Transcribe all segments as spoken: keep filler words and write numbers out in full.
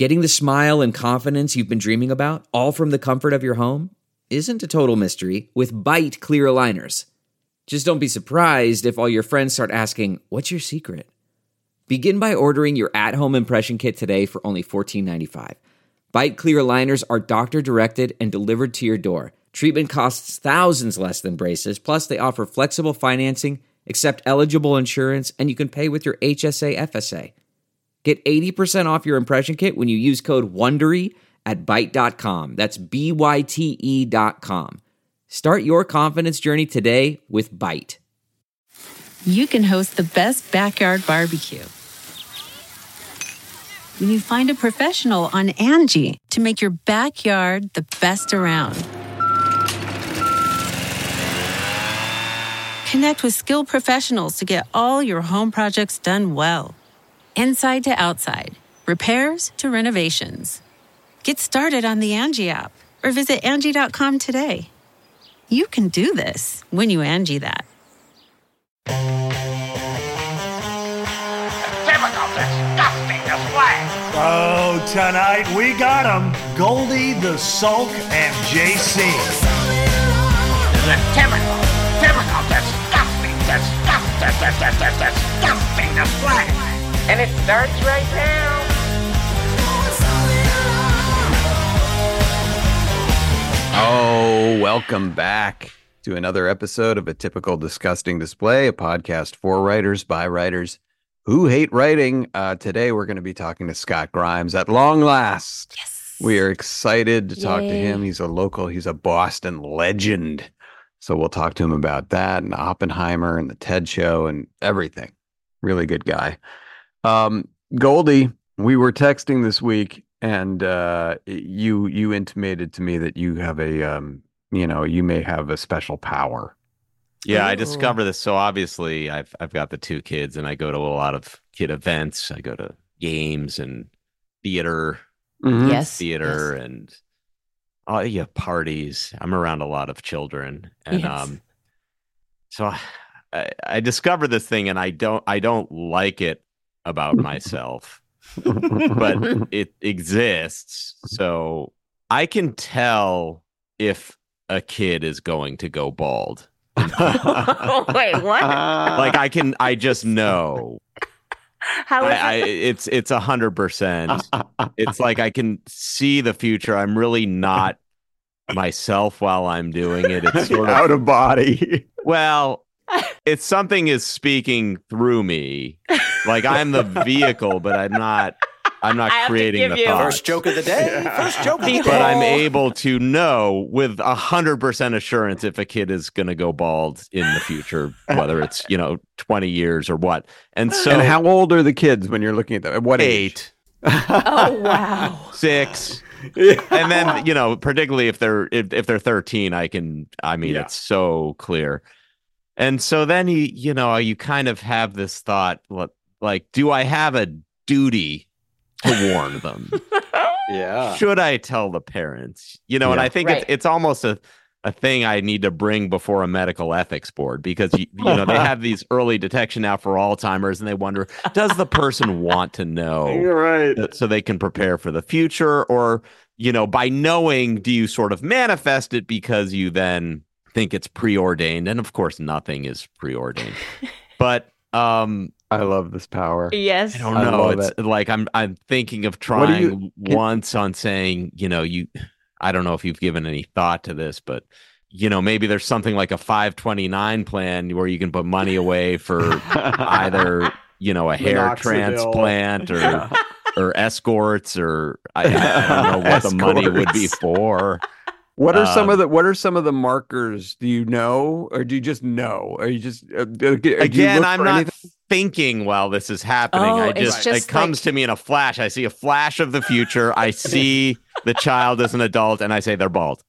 Getting the smile and confidence you've been dreaming about, all from the comfort of your home, isn't a total mystery with Byte clear aligners. Just don't be surprised if all your friends start asking, "What's your secret?" Begin by ordering your at-home impression kit today for only fourteen ninety-five. Byte clear aligners are doctor-directed and delivered to your door. Treatment costs thousands less than braces, plus they offer flexible financing, accept eligible insurance, and you can pay with your H S A F S A. Get eighty percent off your impression kit when you use code WONDERY at byte dot com. That's B Y T E dot com. Start your confidence journey today with Byte. You can host the best backyard barbecue when you find a professional on Angie to make your backyard the best around. Connect with skilled professionals to get all your home projects done well. Inside to outside, repairs to renovations. Get started on the Angie app or visit Angie dot com today. You can do this when you Angie that. Typical disgusting display. Oh, tonight we got them. Goldie, the Sulk, and J C. The typical, typical disgusting, disgusting, disgusting, disgusting display. And it starts right now. Oh, welcome back to another episode of A Typical Disgusting Display, a podcast for writers by writers who hate writing. Uh, today, we're going to be talking to Scott Grimes at long last. Yes. We are excited to talk Yay. to him. He's a local, he's a Boston legend. So we'll talk to him about that and Oppenheimer and the TED Show and everything. Really good guy. Um, Goldie, we were texting this week, and uh, you you intimated to me that you have a um, you know, you may have a special power. Yeah, I discovered this. So obviously, I've I've got the two kids, and I go to a lot of kid events. I go to games and theater, Mhm. Yes. theater, yes. and oh yeah, parties. I'm around a lot of children, and Yes. um, so I, I discovered this thing, and I don't I don't like it about myself, but it exists. So I can tell if a kid is going to go bald. Wait, what? Like I can, I just know. How is I, I, it's it's a hundred percent. It's like I can see the future. I'm really not myself while I'm doing it. It's sort of out of body. well, it's something is speaking through me. Like I'm the vehicle, but I'm not. I'm not I have to creating give the you- thought. First joke of the day. First joke of the day. But I'm able to know with a hundred percent assurance if a kid is going to go bald in the future, whether it's, you know, twenty years or what. And so, And how old are the kids when you're looking at them? At what age? eight, Oh, wow. six, and then, you know, particularly if they're if, if they're thirteen, I can. I mean, Yeah. it's so clear. And so then you you know you kind of have this thought like, do I have a duty to warn them? Yeah. Should I tell the parents? You know, and Yeah. I think Right. it's it's almost a, a thing I need to bring before a medical ethics board because, you, you know, they have these early detection now for Alzheimer's and they wonder, does the person want to know You're right. that- so they can prepare for the future? Or, you know, by knowing, do you sort of manifest it because you then think it's preordained? And of course, nothing is preordained. But um I love this power. Yes. I don't I know. love It's it. like I'm I'm thinking of What do trying you- can- once on saying, you know, you I don't know if you've given any thought to this, but you know, maybe there's something like a five twenty-nine plan where you can put money away for either, you know, a hair Minoxidil. transplant or or escorts or I, I don't know what the money would be Escorts. for. What are some Um, of the What are some of the markers? Do you know, or do you just know? Are you just uh, do, do you Again, look I'm for not anything? thinking while this is happening. Oh, I it's just, just it comes like- to me in a flash. I see a flash of the future. I see the child as an adult, and I say they're bald.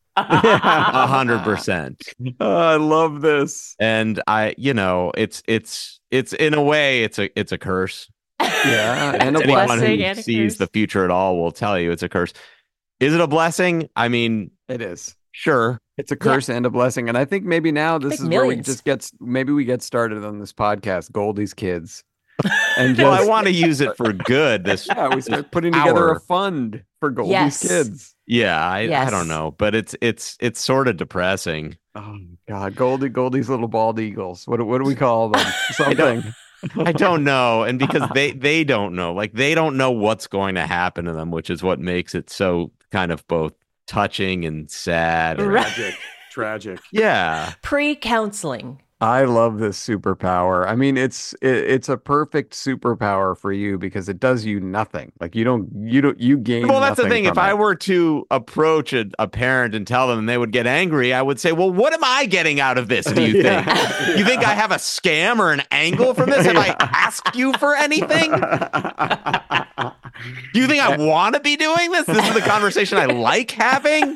A hundred percent. Oh, I love this. And I, you know, it's it's it's in a way, it's a it's a curse. Yeah, and a Anyone blessing who and a sees curse. the future at all will tell you it's a curse. Is it a blessing? I mean, It is. sure. It's a curse and a blessing, and I think maybe now this Like is where we millions. just get maybe we get started on this podcast. Goldie's kids. And Well, just, I want to use it for good. This yeah, we start putting together hour. a fund for Goldie's Yes. kids. Yeah, I, I Yes. don't know, but it's it's it's sort of depressing. Oh God, Goldie, Goldie's little bald eagles. What do- what do we call them? Something. I don't know, and because they they don't know, like they don't know what's going to happen to them, which is what makes it so kind of both touching and sad. and- Right. Tragic. Tragic. Yeah, Pre-counseling. I love this superpower. I mean, it's it, it's a perfect superpower for you because it does you nothing. Like you don't you don't you gain. well, that's the nothing thing. If from I it. were to approach a, a parent and tell them, and they would get angry, I would say, "Well, what am I getting out of this? Do you Yeah. think? You think I have a scam or an angle from this? Have I asked you for anything? Do you think I want to be doing this? This is the conversation I like having.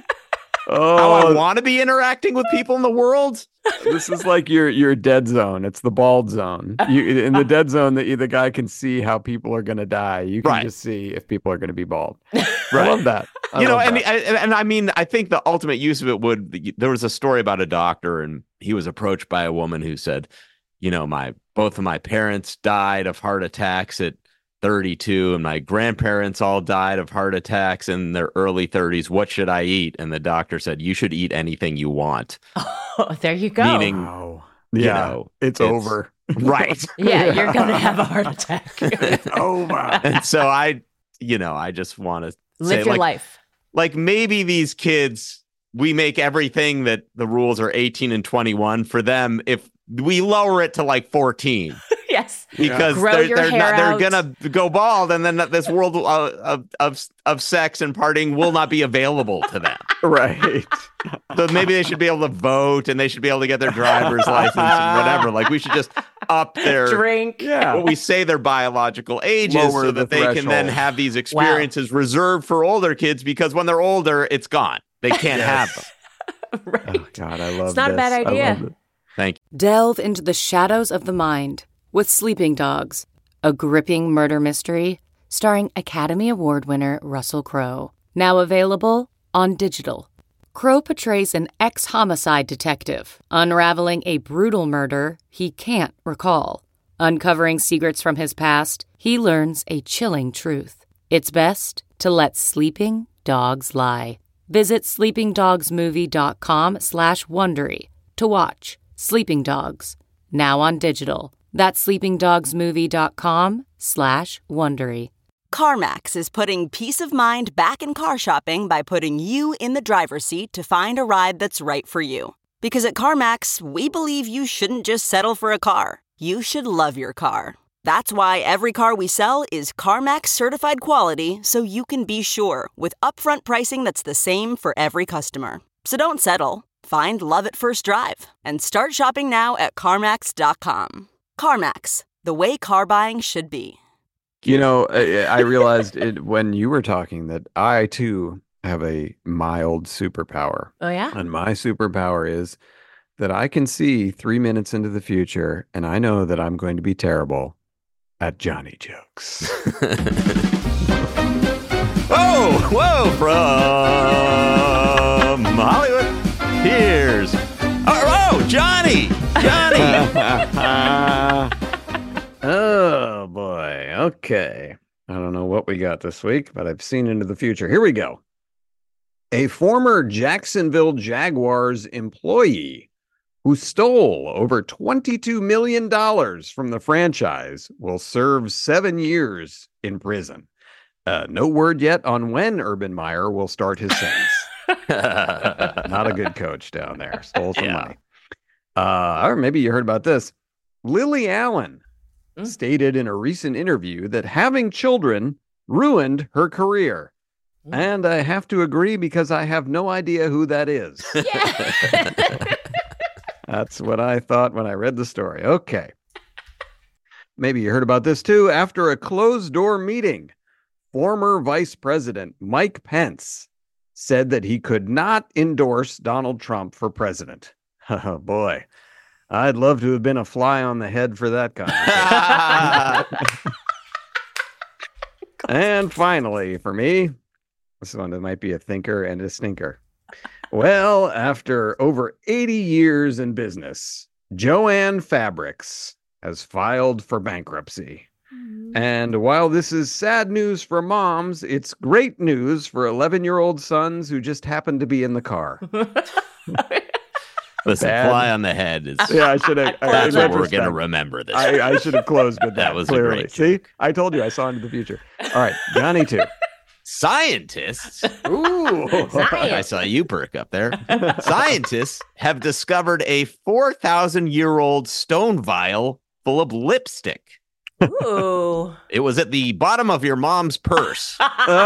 How I oh, want to be interacting with people in the world." this is like your your dead zone. It's the bald zone. You in the dead zone that you, the guy can see how people are going to die. You can Right. just see if people are going to be bald. Right. I love that. I you know, love and, that. and and I mean, I think the ultimate use of it would. There was a story about a doctor, and he was approached by a woman who said, "You know, my both of my parents died of heart attacks at thirty-two, and my grandparents all died of heart attacks in their early thirties. What should I eat?" And the doctor said, "You should eat anything you want." Oh, there you go. Meaning, Wow. you Yeah, know, it's, it's- over. right? yeah, you're gonna have a heart attack. It's over. And so I, you know, I just want to Live say, your like, life. like maybe these kids, we make everything that the rules are eighteen and twenty-one for them. If we lower it to like fourteen, Yes. because Grow they're your they're, hair not, they're out. gonna go bald, and then this world uh, of of of sex and partying will not be available to them. Right. So maybe they should be able to vote, and they should be able to get their driver's license and whatever. Like we should just up their Drink. Yeah. what we say their biological ages, Lower so the that they can then threshold. have these experiences reserved for older kids. Because when they're older, it's gone. They can't have them. Right. Oh, God, I love It's not a this. bad I love idea. it. Thank you. Delve into the shadows of the mind with Sleeping Dogs, a gripping murder mystery starring Academy Award winner Russell Crowe. Now available on digital. Crowe portrays an ex-homicide detective unraveling a brutal murder he can't recall. Uncovering secrets from his past, he learns a chilling truth. It's best to let sleeping dogs lie. Visit sleepingdogsmovie.com slash Wondery to watch Sleeping Dogs, now on digital. That's sleepingdogsmovie.com slash Wondery. CarMax is putting peace of mind back in car shopping by putting you in the driver's seat to find a ride that's right for you. Because at CarMax, we believe you shouldn't just settle for a car. You should love your car. That's why every car we sell is CarMax certified quality, so you can be sure with upfront pricing that's the same for every customer. So don't settle. Find love at first drive and start shopping now at CarMax dot com. CarMax, the way car buying should be. You know, I, I realized it when you were talking that I too have a mild superpower. Oh, yeah? And my superpower is that I can see three minutes into the future and I know that I'm going to be terrible at Johnny jokes. Oh, whoa, from Hollywood, here's oh, oh Johnny, Johnny. Oh boy. Okay. I don't know what we got this week, but I've seen into the future. Here we go. A former Jacksonville Jaguars employee who stole over twenty-two million dollars from the franchise will serve seven years in prison. Uh, no word yet on when Urban Meyer will start his sentence. Not a good coach down there. Stole some Yeah. money. Uh, or maybe you heard about this. Lily Allen Mm. stated in a recent interview that having children ruined her career. Mm. And I have to agree because I have no idea who that is. Yeah. That's what I thought when I read the story. Okay. Maybe you heard about this too. After a closed door meeting, former Vice President Mike Pence said that he could not endorse Donald Trump for president. Oh boy. I'd love to have been a fly on the head for that conversation. And finally, for me, this one that might be a thinker and a stinker. Well, after over eighty years in business, Joanne Fabrics has filed for bankruptcy. And while this is sad news for moms, it's great news for eleven-year-old sons who just happened to be in the car. Listen, Bad. fly on the head is. Yeah, I should have. That's what we're going to remember this. I, I should have closed with that. That was a clearly. great See, I told you I saw into the future. All right, Johnny two. Scientists. Ooh, I saw you perk up there. Scientists have discovered a four thousand year old stone vial full of lipstick. Ooh. It was at the bottom of your mom's purse.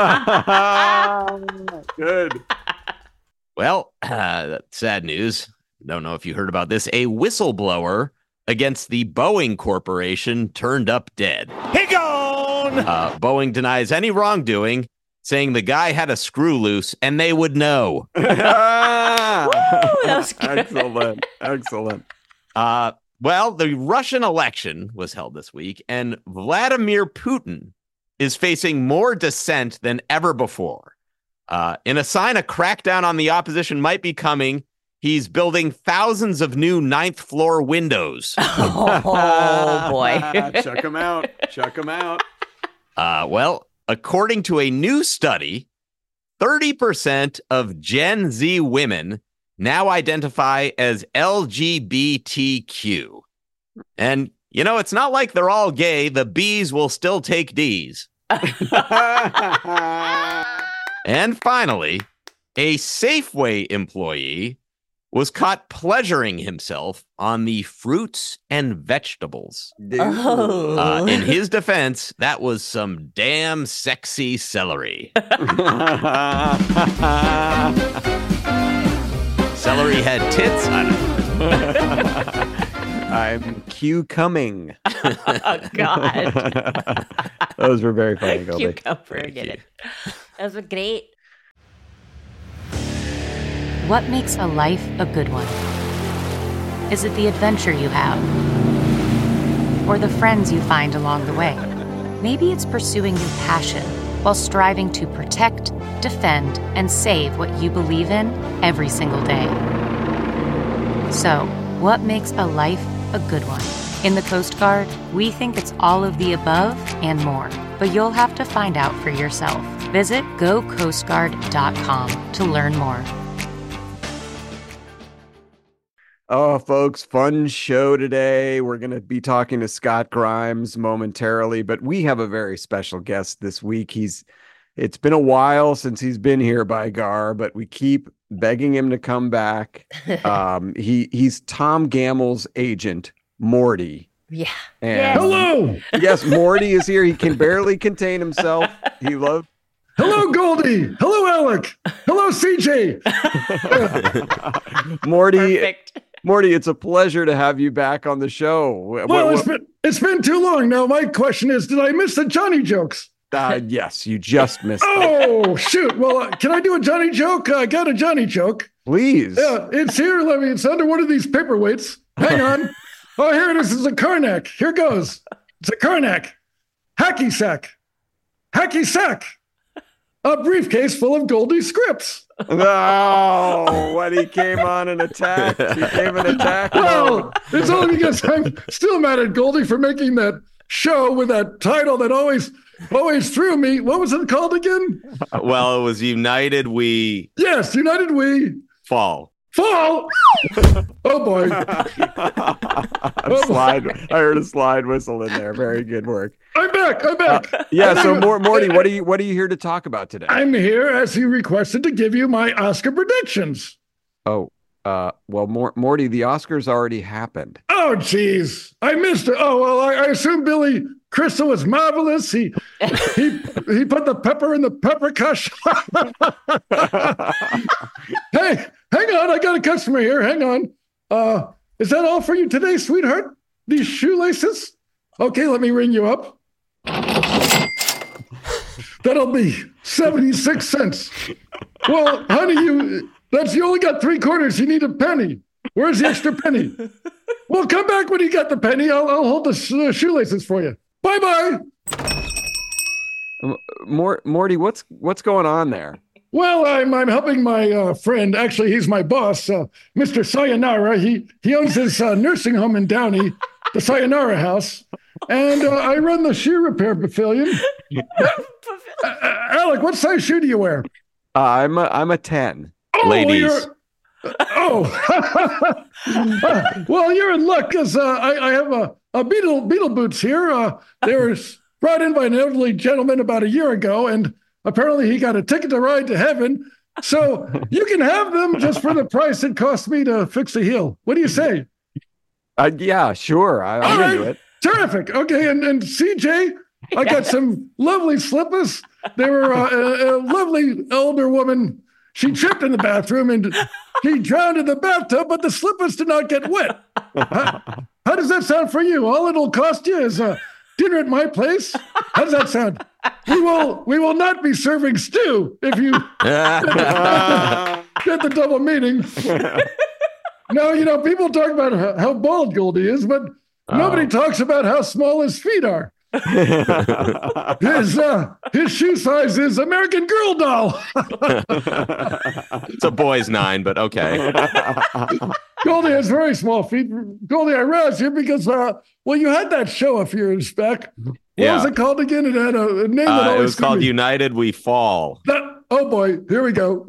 Good. Well, uh, sad news. Don't know if you heard about this. A whistleblower against the Boeing Corporation turned up dead. He gone! Uh, Boeing denies any wrongdoing, saying the guy had a screw loose and they would know. Woo, that was good. Excellent. Excellent. Uh, well, the Russian election was held this week, and Vladimir Putin is facing more dissent than ever before. Uh, in a sign a crackdown on the opposition might be coming, he's building thousands of new ninth floor windows. Oh, boy. Check him out. Check him out. Uh, well, according to a new study, thirty percent of Gen Z women now identify as L G B T Q. And, you know, it's not like they're all gay. The B's will still take D's. And finally, a Safeway employee was caught pleasuring himself on the fruits and vegetables. Oh. Uh, in his defense, that was some damn sexy celery. Celery had tits. I don't know. I'm Q coming. Oh, God. Those were very funny, Goldie. Cucumber, get it. That was great. What makes a life a good one? Is it the adventure you have? Or the friends you find along the way? Maybe it's pursuing your passion while striving to protect, defend, and save what you believe in every single day. So, what makes a life a good one? In the Coast Guard, we think it's all of the above and more, but you'll have to find out for yourself. Visit go coast guard dot com to learn more. Oh, folks, fun show today. We're going to be talking to Scott Grimes momentarily, but we have a very special guest this week. He's it's been a while since he's been here, by Gar, but we keep begging him to come back. Um, he he's Tom Gammel's agent, Morty. Yeah. And Yes. Hello. yes, Morty is here. He can barely contain himself. He loves. Hello, Goldie. Hello, Alec. Hello, C J. Morty. Perfect. Morty, it's a pleasure to have you back on the show. What- Well, what- it's been it's been too long now. My question is, did I miss the Johnny jokes? uh, yes, you just missed it. Oh, shoot. Well, uh, can I do a Johnny joke? I got a Johnny joke. Please. Yeah, it's here. Let me. It's under one of these paperweights. Hang on. Oh, here it is. It's a Karnak. Here goes. It's a Karnak. Hacky sack. Hacky sack. A briefcase full of Goldie scripts. No, when he came on an attack, he came an attack. Well, it's only because I'm still mad at Goldie for making that show with that title that always, always threw me. What was it called again? Well, it was United We Yes, United We Fall. Fall. Oh boy. A slide. I heard a slide whistle in there. Very good work. I'm back. I'm back. Yeah. So, Mor- Morty, what are you what are you here to talk about today? I'm here as you requested to give you my Oscar predictions. Oh, uh, well, Mor- Morty, the Oscars already happened. Oh, geez. I missed it. Oh, well, I, I assume Billy Crystal was marvelous. He he he put the pepper in the pepper kush. Hey, hang on. I got a customer here. Hang on. Uh, is that all for you today, sweetheart? These shoelaces? Okay, let me ring you up. That'll be seventy-six cents. Well, honey, you that's you only got three quarters. You need a penny. Where's the extra penny? Well, come back when you got the penny. I'll, I'll hold the sh- uh, shoelaces for you. Bye-bye. Mor- Morty, what's what's going on there? Well, I'm I'm helping my uh, friend. Actually, he's my boss, uh, Mister Sayonara. He he owns this uh, nursing home in Downey, the Sayonara House. and uh, I run the shoe repair pavilion. Uh, Alec, what size shoe do you wear? Uh, I'm a, I'm a ten. Oh, Ladies. you're- oh, well, you're in luck because uh, I, I have a, a Beetle Beetle boots here. Uh, they were brought in by an elderly gentleman about a year ago, and apparently he got a ticket to ride to heaven. So you can have them just for the price it cost me to fix the heel. What do you say? Uh, yeah, sure. I, I'm All into right. it. Terrific. Okay, and, and C J, I got some lovely slippers. They were uh, a, a lovely older woman. She tripped in the bathroom and she drowned in the bathtub, but the slippers did not get wet. How, how does that sound for you? All it'll cost you is a dinner at my place. How does that sound? We will we will not be serving stew if you get the, get the double meaning. No, you know, people talk about how, how bald Goldie is, but nobody talks about how small his feet are. his uh, his shoe size is American Girl doll. It's a boy's nine, but okay. Goldie has very small feet. Goldie, I realized you because uh, well, you had that show a few years back. What Yeah. was it called again? It had a, a name that Uh, it always was called threw me. United We Fall. That, oh boy, here we go.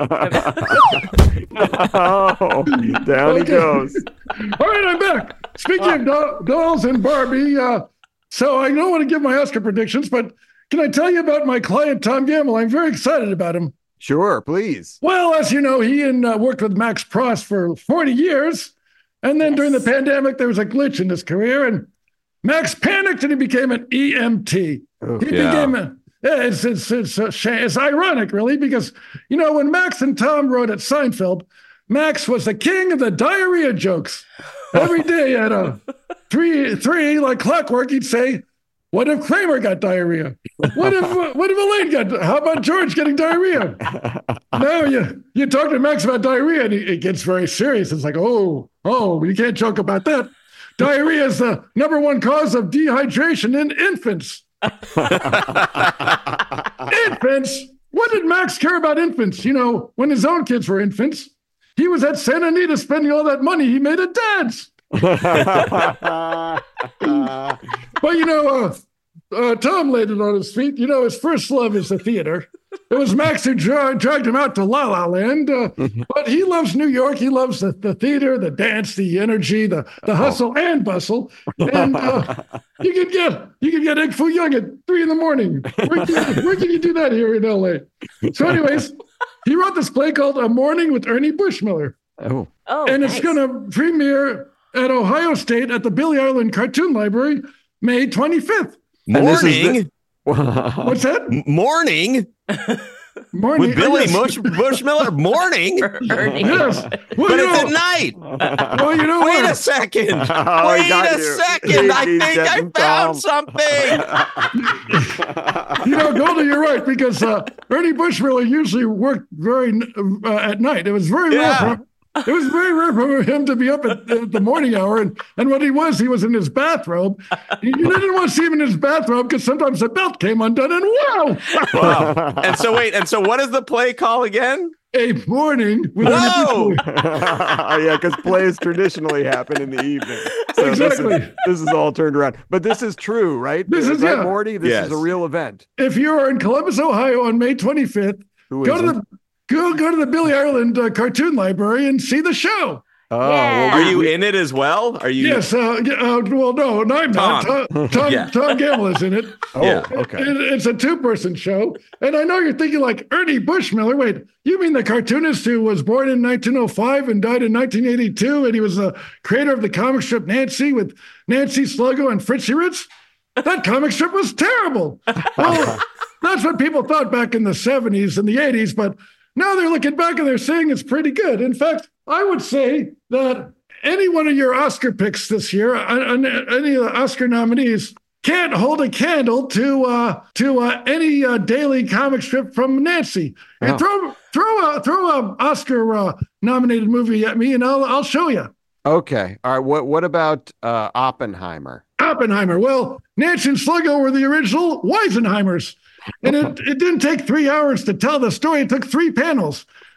Oh, down he Okay. goes. All right, I'm back. Speaking of doll- dolls and Barbie, uh, so I don't want to give my Oscar predictions, but can I tell you about my client, Tom Gamble? I'm very excited about him. Sure, please. Well, as you know, he and uh, worked with Max Pross for forty years. And then during the pandemic, there was a glitch in his career, and Max panicked and he became an E M T. Oh, he yeah. became a, yeah, it's, it's, it's, a shame. It's ironic, really, because, you know, when Max and Tom wrote at Seinfeld, Max was the king of the diarrhea jokes. Every day at a three, three, like clockwork, he'd say, what if Kramer got diarrhea? What if uh, what if Elaine got? How about George getting diarrhea? Now you you talk to Max about diarrhea, and he, it gets very serious. It's like, oh, oh, you can't joke about that. Diarrhea is the number one cause of dehydration in infants. Infants? What did Max care about infants? You know, when his own kids were infants, he was at Santa Anita spending all that money he made at dad's. But you know, uh, uh, Tom laid it on his feet. You know, his first love is the theater. It was Max who dra- dragged him out to La La Land. Uh, but he loves New York. He loves the, the theater, the dance, the energy, the, the hustle and bustle. And uh, you can get you can get Egg Foo Young at three in the morning. Where can, where can you do that here in L A? So, anyways, he wrote this play called A Morning with Ernie Bushmiller. Oh, Oh, And it's nice. going to premiere at Ohio State at the Billy Ireland Cartoon Library May twenty-fifth. And this is Morning. What's that? M- Morning. Morning. With Billy yes. Bush, Bushmiller. Morning. Ernie. Yes. Well, But you it's know, at night. well, you know Wait what? a second. Oh, he Wait got a you. second. I He- he think I getting found Tom. something. You know, Goldie, you're right, because uh, Ernie Bushmiller usually worked very uh, at night. It was very Yeah. rare for it was very rare for him to be up at, at the morning hour. And, and what he was, he was in his bathrobe. You didn't want to see him in his bathrobe because sometimes the belt came undone and wow! Wow. And so wait, and so what is the play call again? A morning with Whoa! Ernie Bushmiller. yeah, because plays traditionally happen in the evening. So Exactly. this is this is all turned around. But this is true, right? This is- that yeah. Morty. This Yes. is a real event. If you are in Columbus, Ohio on May twenty-fifth, Who go to isn't? the go go to the Billy Ireland uh, Cartoon Library and see the show. Oh, Yeah. Are you in it as well? Are you? Yes, uh, yeah, uh, well, no, no, I'm not. Tom. Tom, Tom, Yeah. Tom Gamble is in it. Oh, Yeah. okay. It- it's a two-person show, and I know you're thinking like Ernie Bushmiller. Wait, you mean the cartoonist who was born in nineteen oh five and died in nineteen eighty-two, and he was the creator of the comic strip Nancy with Nancy Sluggo and Fritzy Ritz? That comic strip was terrible. Well, that's what people thought back in the seventies and the eighties, but now they're looking back and they're saying it's pretty good. In fact, I would say that any one of your Oscar picks this year, uh, uh, any of the Oscar nominees, can't hold a candle to uh, to uh, any uh, daily comic strip from Nancy. And Oh. throw throw a throw a Oscar uh, nominated movie at me, and I'll I'll show you. Okay. All right. What what about uh, Oppenheimer? Oppenheimer. Well, Nancy and Sluggo were the original Weisenheimers, and it, it didn't take three hours to tell the story. It took three panels.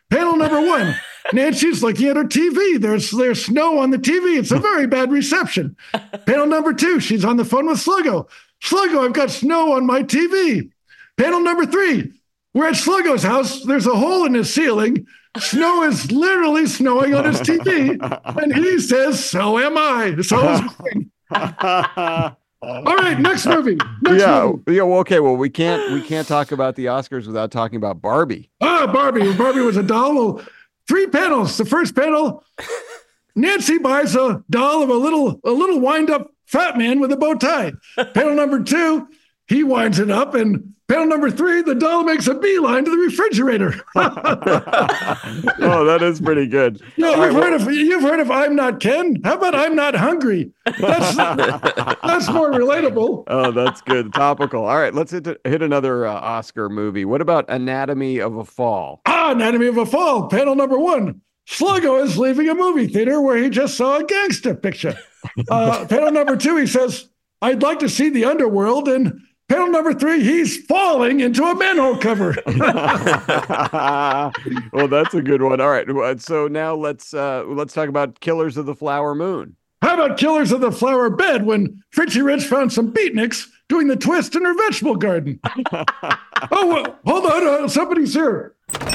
Panel number one, Nancy's looking at her T V. There's there's snow on the T V. It's a very bad reception. Panel number two, she's on the phone with Sluggo. Sluggo, I've got snow on my T V. Panel number three, we're at Sluggo's house. There's a hole in his ceiling. Snow is literally snowing on his T V. And he says, so am I. So is mine. All right, next movie. Next yeah, movie. yeah. Well, okay. Well, we can't we can't talk about the Oscars without talking about Barbie. Ah, Barbie. Barbie was a doll. Well, three panels. The first panel, Nancy buys a doll of a little a little wind up fat man with a bow tie. Panel number two, he winds it up, and panel number three, the doll makes a beeline to the refrigerator. Oh, that is pretty good. No, All you've right, heard well- of you've heard of I'm Not Ken. How about I'm Not Hungry? That's that's more relatable. Oh, that's good. Topical. All right, let's hit hit another uh, Oscar movie. What about Anatomy of a Fall? Ah, Anatomy of a Fall. Panel number one. Sluggo is leaving a movie theater where he just saw a gangster picture. Uh, panel number two, he says, I'd like to see the underworld. And panel number three, he's falling into a manhole cover. Well, that's a good one. All right, well, so now let's uh, let's talk about Killers of the Flower Moon. How about Killers of the Flower Bed when Fritchie Rich found some beatniks doing the twist in her vegetable garden? Oh, uh, hold on. Uh, somebody's here.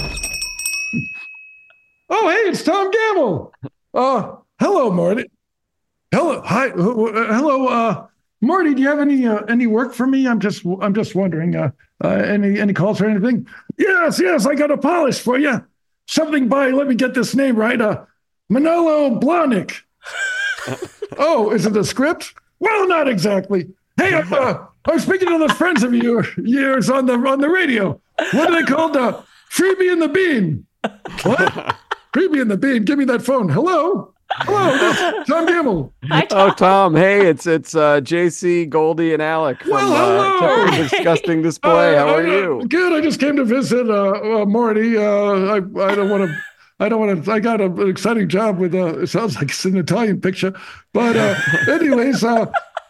Oh, hey, it's Tom Gamble. Uh, hello, Marty. Hello, hi, uh, hello, uh, Marty. Do you have any uh, any work for me? I'm just I'm just wondering. Uh, uh, any any calls or anything? Yes, yes. I got a polish for you. Something by. Let me get this name right. Uh, Manolo Blahnik. Oh, is it the script? Well, not exactly. Hey, uh, I was speaking to those friends of yours years on the on the radio. What are they called? Uh, Freebie and the Bean. What? Freebie and the Bean. Give me that phone. Hello. Hello. That's Tom Gamble. Oh, Tom. Hey, it's it's uh, J C, Goldie, and Alec from Well, uh, hello. Temporary Disgusting Display. How Uh, are I'm, uh, you? Good. I just came to visit uh, uh, Marty. Uh, I I don't want to. I don't want to. I got a, an exciting job with. Uh, it sounds like it's an Italian picture, but uh, anyways, uh,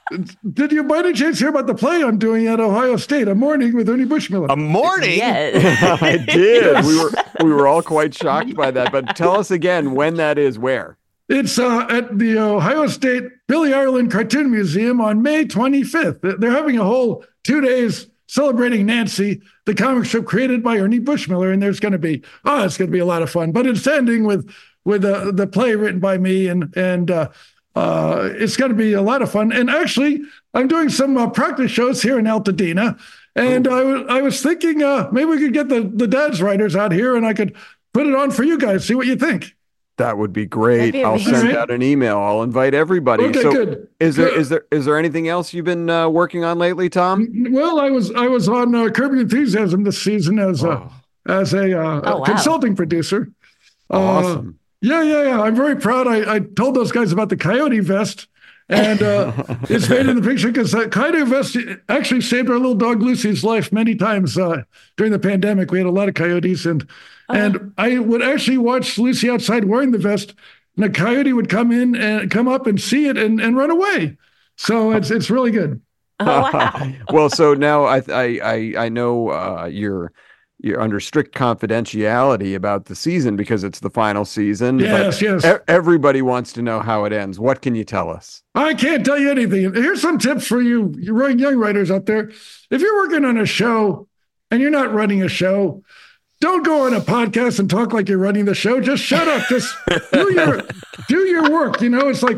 did you by any chance hear about the play I'm doing at Ohio State? A Morning with Ernie Bushmiller. A morning? Yeah. I did. We were we were all quite shocked by that. But tell us again when that is. Where? It's uh, at the Ohio State Billy Ireland Cartoon Museum on May twenty-fifth. They're having a whole two days celebrating Nancy, the comic strip created by Ernie Bushmiller, and there's going to be oh, it's going to be a lot of fun. But it's ending with with uh, the play written by me, and and uh, uh, it's going to be a lot of fun. And actually, I'm doing some uh, practice shows here in Altadena, and I was I was thinking uh, maybe we could get the the dad's writers out here, and I could put it on for you guys. See what you think. That would be great. That'd be I'll amazing. send out an email. I'll invite everybody. Okay, so good. is there Good. is there is there anything else you've been uh, working on lately, Tom? Well, I was I was on uh, Curb Your Enthusiasm this season as a Oh. as a, uh, Oh, a wow. consulting producer. Uh, Awesome. yeah, yeah, yeah. I'm very proud. I, I told those guys about the coyote vest, and uh, it's made in the picture because that coyote vest actually saved our little dog Lucy's life many times uh, during the pandemic. We had a lot of coyotes, and and I would actually watch Lucy outside wearing the vest, and a coyote would come in and come up and see it and, and run away. So it's it's really good. Oh, wow. Well, so now I I I, I know uh, you're you're under strict confidentiality about the season because it's the final season. but Yes, yes. e- everybody wants to know how it ends. What can you tell us? I can't tell you anything. Here's some tips for you, you young young writers out there. If you're working on a show and you're not running a show, don't go on a podcast and talk like you're running the show. Just shut up. Just do your do your work. You know, it's like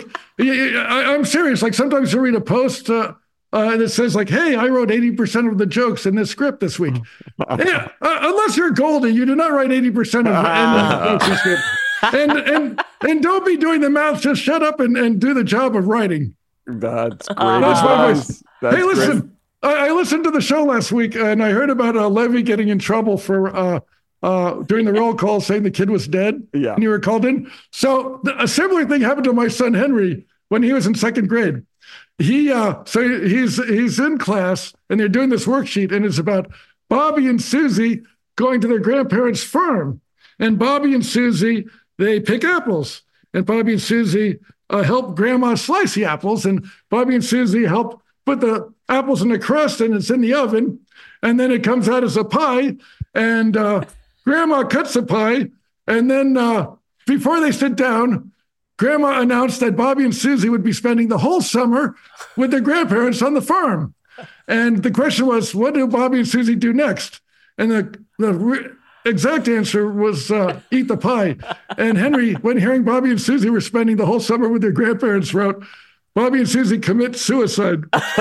I, I'm serious. Like sometimes you read a post uh, uh, that says like, "Hey, I wrote eighty percent of the jokes in this script this week." Yeah, uh, unless you're Goldie, you do not write eighty percent of the jokes in the script. And and and don't be doing the math. Just shut up and, and do the job of writing. That's great. That's my advice. voice. That's Hey, great. listen, I, I listened to the show last week and I heard about uh, Levy getting in trouble for uh, uh, during the roll call saying the kid was dead. Yeah. And you were called in. So the, a similar thing happened to my son Henry when he was in second grade. He uh, so he's he's in class and they're doing this worksheet and it's about Bobby and Susie going to their grandparents' farm. And Bobby and Susie, they pick apples. And Bobby and Susie uh, help Grandma slice the apples. And Bobby and Susie help put the apples in the crust and it's in the oven. And then it comes out as a pie. And uh, Grandma cuts the pie And then uh, before they sit down, Grandma announced that Bobby and Susie would be spending the whole summer with their grandparents on the farm. And the question was, what do Bobby and Susie do next? And the, the re- exact answer was uh, eat the pie. And Henry, when hearing Bobby and Susie were spending the whole summer with their grandparents, wrote, Bobby and Susie commit suicide.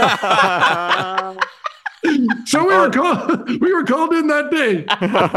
So we were called. We were called in that day.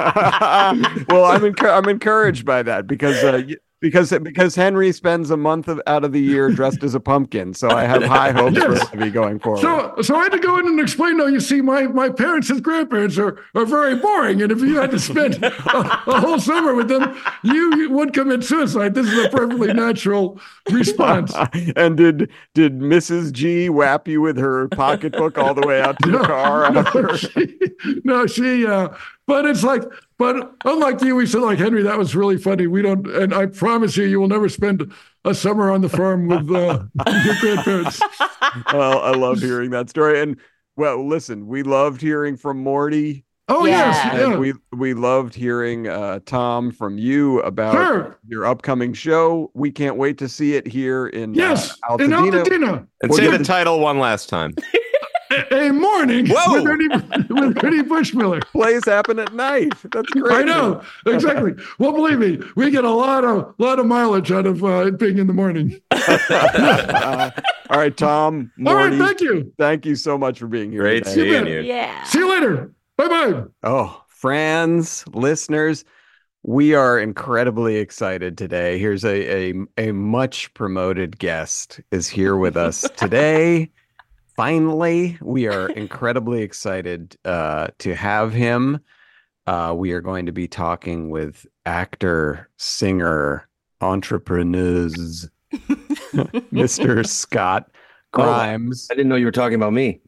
Well, I'm encu- I'm encouraged by that because uh, y- because because Henry spends a month of, out of the year dressed as a pumpkin, so I have high hopes for Yes. Libby going forward. So, so I had to go in and explain. No, you see, my my parents and grandparents are are very boring, and if you had to spend a, a whole summer with them, you, you would commit suicide. This is a perfectly natural response. And did did Missus G whap you with her pocketbook all the way out to the car? No, after? she, no, she. Uh, but it's like, but unlike you, we said like Henry, that was really funny. We don't, and I promise you, you will never spend a summer on the farm with uh, your grandparents. Well, I love hearing that story. And well, listen, we loved hearing from Morty. Oh Yeah. yes, And yeah. we we loved hearing uh, Tom from you about Sure. your upcoming show. We can't wait to see it here in Yes, uh, in Altadena. Altadena. And Well, say yeah. the title one last time. A morning Whoa. with Ernie, with Ernie Bushmiller. Plays happen at night. That's great. I know exactly. Well, believe me, we get a lot of lot of mileage out of uh, it being in the morning. Uh, all right, Tom, All right, Morty, thank you. thank you so much for being here. Great today. seeing bet. you. Yeah. See you later. Bye bye. Oh, friends, listeners, we are incredibly excited today. Here's a, a, a much promoted guest is here with us today. Finally, we are incredibly excited uh, to have him. Uh, we are going to be talking with actor, singer, entrepreneurs, Mister Scott Grimes. I didn't know you were talking about me.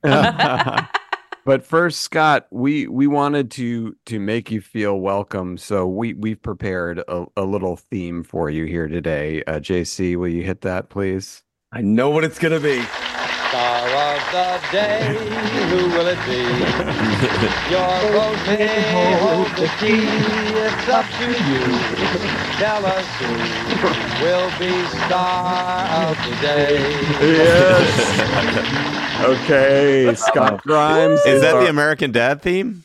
But first, Scott, we we wanted to to make you feel welcome, so we we've prepared a, a little theme for you here today. Uh, J C, will you hit that, please? I know what it's gonna be. Star of the day, who will it be? Your vote may hold the key, it's up to you. Tell us who will be star of the day. Yes. Okay, Scott Grimes. Is that our- the American Dad theme?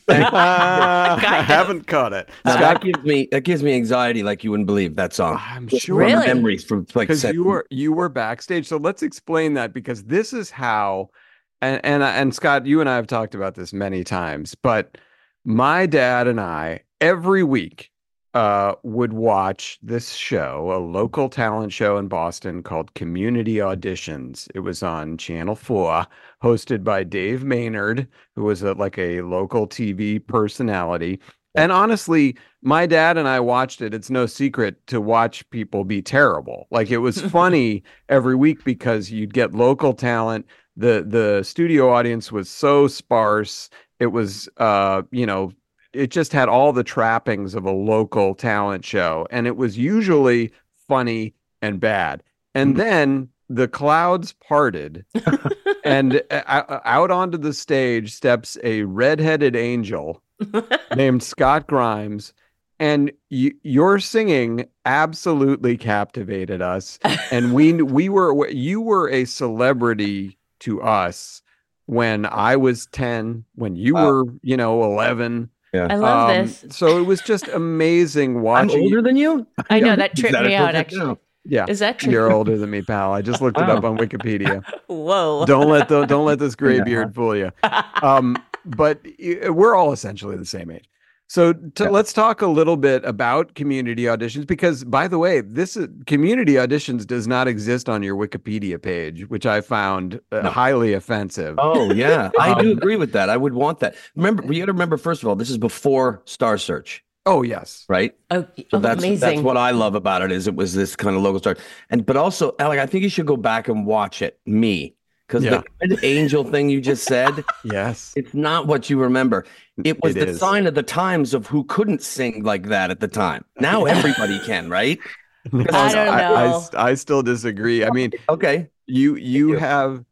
I haven't caught it. Now, Scott, that gives me that gives me anxiety like you wouldn't believe that song. I'm sure. Really? Memories from like Because seven- you were you were backstage, so let's explain that because this is how, and and and Scott, you and I have talked about this many times, but my dad and I every week uh, would watch this show, a local talent show in Boston called Community Auditions. It was on Channel Four, hosted by Dave Maynard, who was a, like a local T V personality. And honestly, my dad and I watched it. It's no secret to watch people be terrible. Like it was funny every week because you'd get local talent. The the studio audience was so sparse. It was uh, you know, it just had all the trappings of a local talent show. And it was usually funny and bad. And then the clouds parted and uh, out onto the stage steps a redheaded angel named Scott Grimes, and y- your singing absolutely captivated us. And we we were you were a celebrity to us when I was ten, when you Wow. were you know eleven. Yeah. I love Um, this. So it was just amazing I'm watching. older than you. I know that Is tripped that a me out. perfect Actually, count? Yeah, is that true? you're older than me, pal. I just looked it up on Wikipedia. Whoa. Don't let the don't let this gray beard fool you. Um, but y- we're all essentially the same age. So to, Yeah. let's talk a little bit about community auditions because, by the way, this is, community auditions does not exist on your Wikipedia page, which I found uh, No. highly offensive. Oh yeah, I do Um, agree with that. I would want that. Remember, you got to remember first of all, this is before Star Search, Oh yes, right? Oh, So oh, that's amazing. that's what I love about it is it was this kind of local star, and but also Alec, I think you should go back and watch it. Me, because Yeah. the red angel thing you just said, yes. it's not what you remember. It was It the is. sign of the times of who couldn't sing like that at the time. Now everybody can, right? I don't I, know. I, I still disagree. I mean, Okay. you you you. have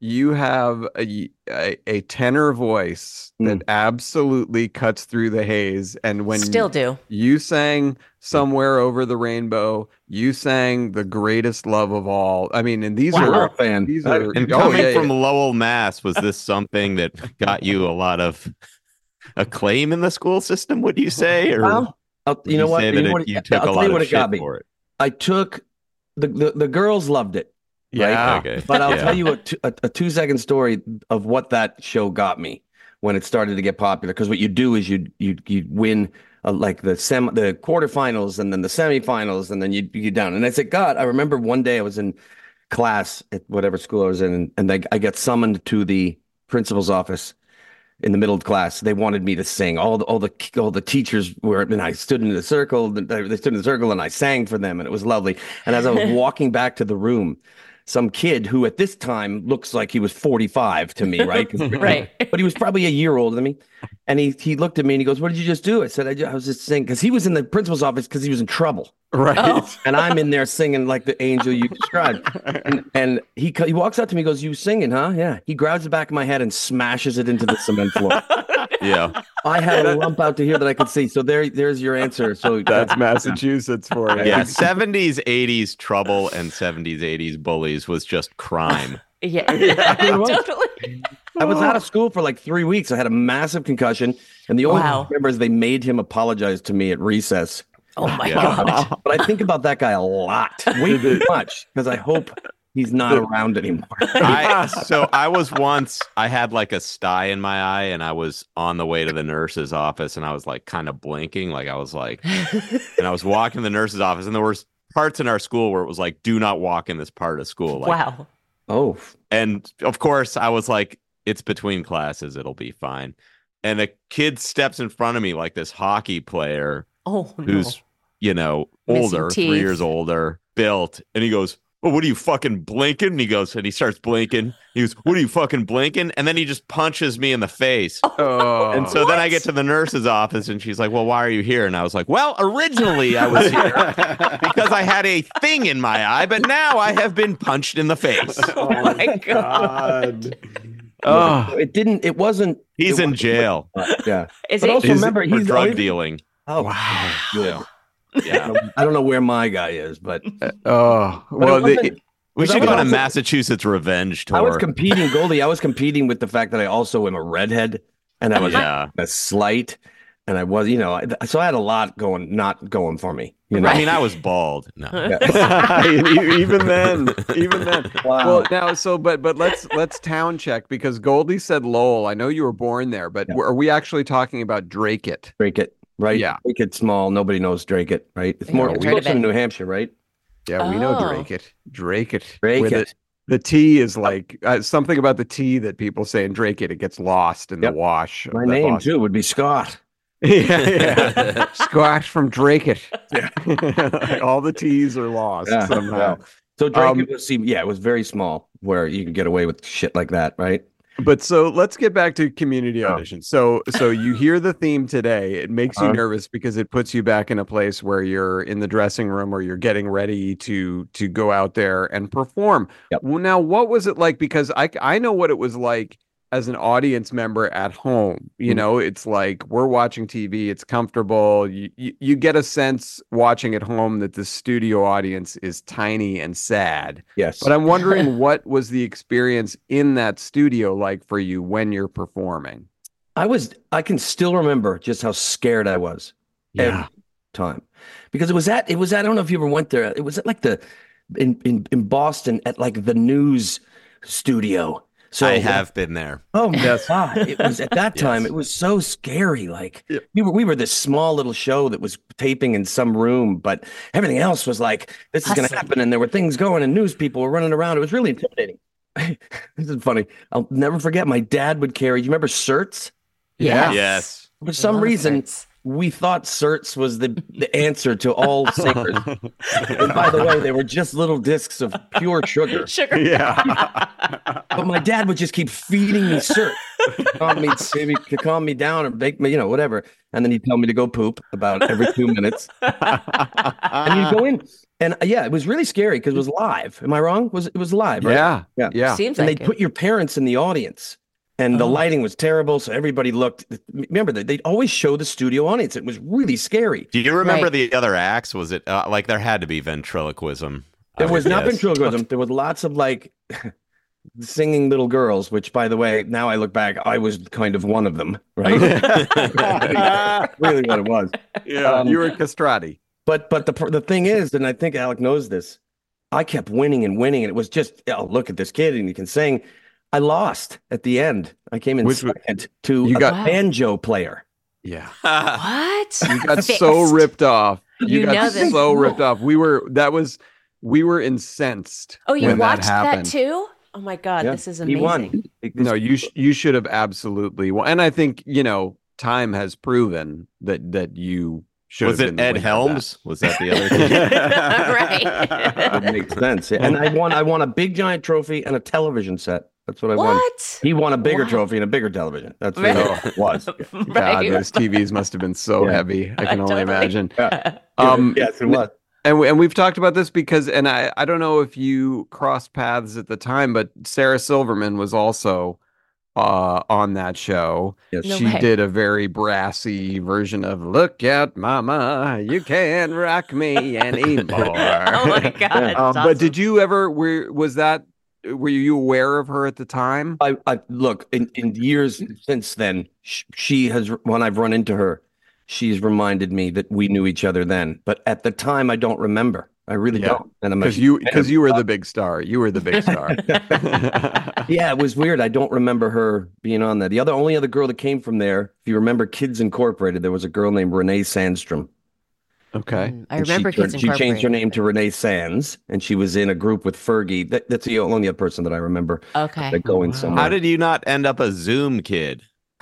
you have a, a, a tenor voice that Mm. absolutely cuts through the haze. And when Still do. you sang Somewhere Over the Rainbow, you sang The Greatest Love of All. I mean, and these Wow. are You're a fan. These are And oh, coming yeah, from yeah. Lowell, Mass, was this something that got you a lot of acclaim in the school system? Would you say, or Well, I'll- would you know what? say You that know it- what? you took I'll a tell lot you of what it shit got me. for it? I took the, the the girls loved it. Yeah. Okay. But I'll Yeah. tell you a, two, a, a two second story of what that show got me when it started to get popular. Because what you do is you you you win uh, like the sem the quarterfinals and then the semifinals and then you you down. And as it got, I remember one day I was in class at whatever school I was in, and, and I, I got summoned to the principal's office in the middle of class. They wanted me to sing. All the all the all the teachers were, and I stood in the circle. They stood in the circle, and I sang for them, and it was lovely. And as I was walking back to the room, some kid who at this time looks like he was forty-five to me, right? Right. But he was probably a year older than me. And he he looked at me and he goes, "What did you just do?" I said, I, ju- I was just singing, because he was in the principal's office because he was in trouble. Right. Oh. And I'm in there singing like the angel you described. And, and he co- he walks up to me and goes, "You singing, huh?" Yeah. He grabs the back of my head and smashes it into the cement floor. Yeah. I had a lump out to here that I could see. So there, there's your answer. So That's Massachusetts for you. Yeah. seventies, eighties trouble and seventies, eighties bullies was just crime. Yeah. it was. Totally. I was out of school for like three weeks. I had a massive concussion, and the only thing I Wow. remember is they made him apologize to me at recess. Oh my Yeah. God. But I think about that guy a lot, way too much, because I hope he's not around anymore. I so I was once I had like a sty in my eye and I was on the way to the nurse's office and I was like kind of blinking, like I was like and I was walking to the nurse's office and there was parts in our school where it was like, do not walk in this part of school. Like, Wow. Oh, and of course I was like, it's between classes, it'll be fine. And a kid steps in front of me like this hockey player Oh no. who's, you know, Missing older, three teeth. years older, built, and he goes, "Oh, what are you fucking blinking?" And he goes, and he starts blinking. He goes, "What are you fucking blinking?" And then he just punches me in the face. Oh. And so then I get to the nurse's office, and she's like, "Well, why are you here?" And I was like, "Well, originally I was here because I had a thing in my eye, but now I have been punched in the face." Oh my God. Oh. it didn't. It wasn't. He's it in wasn't- jail Yeah. Is But he? also He's remember, for he's drug always- dealing. Oh wow. Good. Yeah. I don't know where my guy is, but Oh. But Well, it the, wasn't- We Because I should was go on a also- Massachusetts revenge tour. I was competing, Goldie. I was competing with the fact that I also am a redhead, and I was Yeah. a slight, and I was, you know, I, so I had a lot going, not going for me. You know, I mean, I was bald. No. even then, even then. Wow. Well, now, so, but, but let's let's town check because Goldie said Lowell. I know you were born there, but Yeah. are we actually talking about Drake it? Drake it, right? Yeah. Drake it small. Nobody knows Drake it, right? It's Yeah, more. I've It's heard of closer to it. New Hampshire, right? Yeah, we know Oh. Drake it. Drake it. Drake Where it. The, the T is like uh, something about the T that people say in Drake it. It gets lost in Yep. the wash. of My the name Boston- too would be Scott. yeah, yeah. Scott from Drake it. Like, all the T's are lost Yeah, somehow. yeah. So Drake Um, it was, see, yeah, it was very small where you can get away with shit like that, right? But so let's get back to community Oh. auditions. So so you hear the theme today. It makes you Uh-huh. nervous because it puts you back in a place where you're in the dressing room or you're getting ready to to go out there and perform. Yep. Well, now what was it like? Because I I know what it was like as an audience member at home. You Mhm. know, it's like we're watching T V, it's comfortable. You, you you get a sense watching at home that the studio audience is tiny and sad. Yes. But I'm wondering what was the experience in that studio like for you when you're performing? I was, I can still remember just how scared I was every time because it was at, it was at, I don't know if you ever went there. It was at like the, in, in, in Boston at like the news studio. So I have been there. Oh my God. It was at that time, Yes. it was so scary. Like Yep. we were, we were this small little show that was taping in some room, but everything else was like, this is going to Hustling. happen. And there were things going and news people were running around. It was really intimidating. This is funny. I'll never forget. My dad would carry, you remember Certs? Yeah. Yes. For some Love reason, Certs. we thought Certs was the, the answer to all singers. And by the way, they were just little discs of pure sugar. Sugar. Yeah. But my dad would just keep feeding me Cert, to calm me, maybe to calm me down or make me, you know, whatever. And then he'd tell me to go poop about every two minutes. And you'd go in, And uh, yeah, it was really scary because it was live. Am I wrong? Was it was live? Right? Yeah, yeah, yeah. Seems and like they it. put your parents in the audience, and the Oh. lighting was terrible, so everybody looked. Remember that they'd always show the studio audience. It was really scary. Do you remember Right. the other acts? Was it uh, like there had to be ventriloquism? I There was would not guess. ventriloquism. There was lots of like singing little girls, which, by the way, now I look back, I was kind of one of them, right? Really, what it was. Yeah, Um, you were castrati. But but the the thing is, and I think Alec knows this, I kept winning and winning, and it was just, oh, look at this kid, and he can sing. I lost at the end. I came in Which w- second to you a got- Wow. banjo player. Yeah. What? You got Fixed. so ripped off. You, You know got this. so ripped off. We were that was we were incensed. Oh, you when watched that that, happened. too? Oh my God, Yeah, this is He amazing. won. No, you sh- you should have absolutely won. And I think, you know, time has proven that that you should Was have it been the Ed winner of Helms? Was that the other kid? Right. That makes sense. Yeah. And I won. I won a big giant trophy and a television set. That's what I won. What? He won a bigger Wow. trophy and a bigger television. That's what Right. it was. that. God, Right. those T Vs must have been so Yeah. heavy. I can only Totally. imagine. Yeah. Um, yes, it was. And we, and we've talked about this because, and I, I don't know if you crossed paths at the time, but Sarah Silverman was also uh, on that show. Yes. No she way. did a very brassy version of "Look Out, Mama, You Can't Rock Me Anymore." Oh my God. Um, that's But awesome. did you ever? Were was that? Were you aware of her at the time? I, I look in, in years since then. sh- She has, when I've run into her, she's reminded me that we knew each other then. But at the time, I don't remember. I really Yeah. don't. And I'm Because a- you because you were the big star. You were the big star. yeah, it was weird. I don't remember her being on that. The other only other girl that came from there, if you remember Kids Incorporated, there was a girl named Renee Sandstrom. Okay. Mm, I And remember she, turned- Kids she changed her Incorporated. name to Renee Sands, and she was in a group with Fergie. That, that's the only other person that I remember Okay. that going wow. somewhere. How did you not end up a Zoom kid?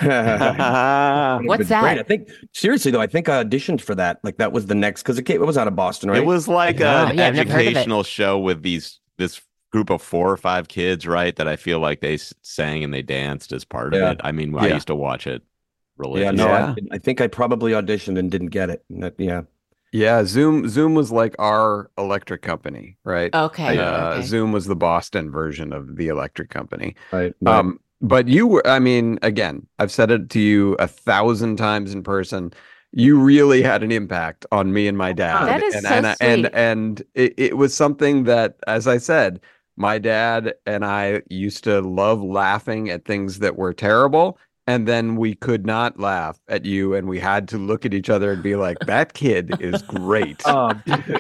What's What's that? I think seriously though, I think I auditioned for that. Like that was the next because it came, it was out of Boston, right? It was like Yeah. an Yeah, I've never heard of it. educational show with these this group of four or five kids, right? That I feel like they s- sang and they danced as part Yeah. of it. I mean, I Yeah. used to watch it yeah, religiously. no, Yeah. I, I think I probably auditioned and didn't get it. And that- yeah, Yeah, Zoom Zoom was like our electric company, right? Okay. Uh, okay. Zoom was the Boston version of the electric company. right. Um, but you were, I mean, again, I've said it to you a thousand times in person. You really had an impact on me and my dad. That is and, so and, and sweet. and it, it was something that, as I said, my dad and I used to love laughing at things that were terrible. And then we could not laugh at you, and we had to look at each other and be like, "That kid is great." Oh,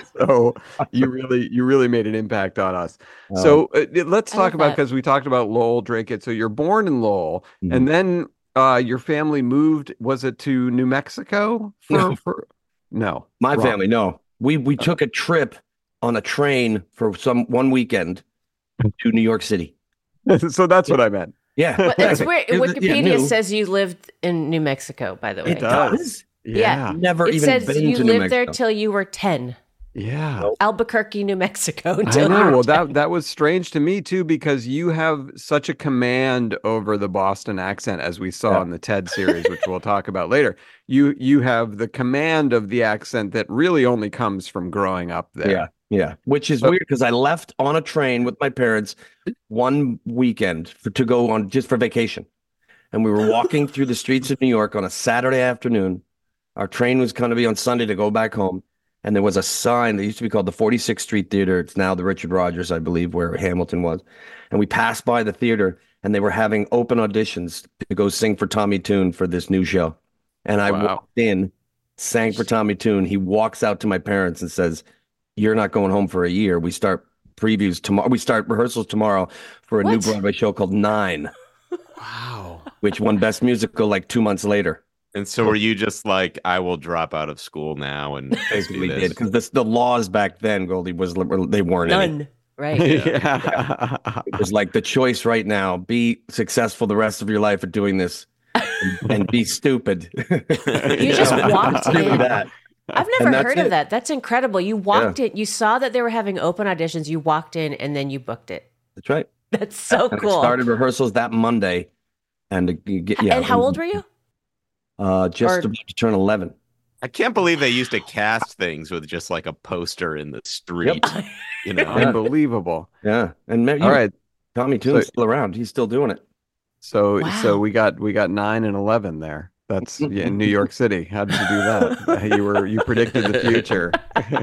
So you really, you really made an impact on us. So uh, let's I talk love about that. because we talked about Lowell Drakeit. So you're born in Lowell, Mhm. and then uh, your family moved. Was it to New Mexico? For, No. for no, my wrong. family, no. We we took a trip on a train for some one weekend to New York City. So that's what I meant. Yeah, But it's weird. It was- yeah, Wikipedia new. says you lived in New Mexico, by the way. It does. Yeah. Never It even says been you to New lived there Mexico. till you were ten. Yeah. Albuquerque, New Mexico. I Until know. you were Well, ten. that that was strange to me too because you have such a command over the Boston accent, as we saw Yeah. in the TED series, which we'll talk about later. You you have the command of the accent that really only comes from growing up there. Yeah, yeah. Which is So- weird because I left on a train with my parents one weekend for, to go on just for vacation. And we were walking through the streets of New York on a Saturday afternoon. Our train was going to be on Sunday to go back home. And there was a sign that used to be called the forty-sixth Street Theater. It's now the Richard Rogers, I believe, where Hamilton was. And we passed by the theater and they were having open auditions to go sing for Tommy Tune for this new show. And I Wow. walked in, sang for Tommy Tune. He walks out to my parents and says, "You're not going home for a year. We start previews tomorrow. We start rehearsals tomorrow for a new What? Broadway show called Nine, Wow. which won Best Musical like two months later." And so were you just like, I will drop out of school now and Basically do did this? because the the laws back then, Goldie, was they weren't any. None. Right. Yeah. It was like the choice right now: be successful the rest of your life at doing this, and, and be stupid. You just walked Do in. that. I've And never that's heard it. of that. That's incredible. You walked in, you saw that they were having open auditions, you walked in, and then you booked it. That's right. That's so And I cool. started rehearsals that Monday, and uh, you get, yeah. and how old were you? Uh, just or- about to turn eleven. I can't believe they used to cast things with just like a poster in the street. Yep. You know, Unbelievable. Yeah, and maybe, All right, Tommy Toon's So- still around. He's still doing it. so Wow. so we got we got nine and eleven there. That's yeah, in New York City. How did you do that? You were you predicted the future.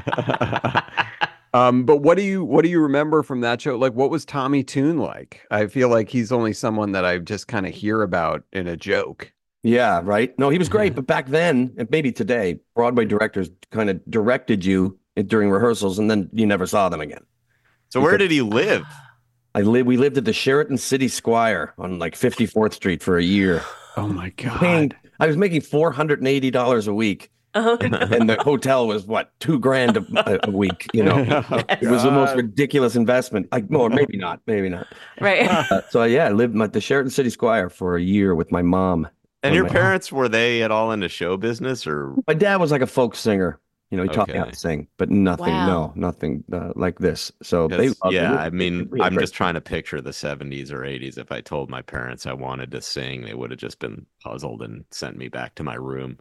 Um, but what do you what do you remember from that show? Like, what was Tommy Toon like? I feel like he's only someone that I just kind of hear about in a joke. Yeah, right. No, he was great, but back then, and maybe today, Broadway directors kind of directed you during rehearsals, and then you never saw them again. so where did he live? I live. We lived at the Sheraton City Squire on like fifty-fourth Street for a year. Oh my god! Paying, I was making four hundred and eighty dollars a week, Uh-huh. and, and the hotel was what two grand a, a week. You know, it was the most ridiculous investment. Like, or maybe not, maybe not. Right. Uh, so yeah, I lived at the Sheraton City Squire for a year with my mom. And When your my- parents, were they at all into show business or? My dad was like a folk singer. You know, he taught me how Okay. to sing, but nothing, Wow. no, nothing uh, like this. So they, 'Cause, loved it. yeah, We- I mean, we had I'm great just trying to picture the seventies or eighties. If I told my parents I wanted to sing, they would have just been puzzled and sent me back to my room.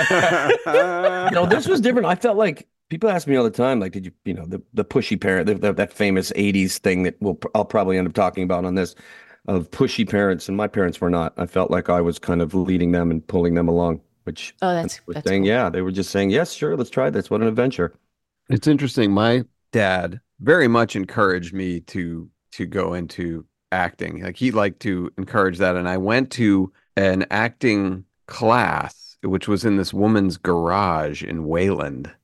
No, this was different. I felt like people ask me all the time, like, did you, you know, the, the pushy parent, the, the, that famous eighties thing that we'll, I'll probably end up talking about on this, of pushy parents, and my parents were not. I felt like I was kind of leading them and pulling them along, which Oh, that's was that's saying, cool. yeah, they were just saying, yes, sure, let's try this. What an adventure. It's interesting. My dad very much encouraged me to to go into acting. Like he liked to encourage that, and I went to an acting class, which was in this woman's garage in Wayland,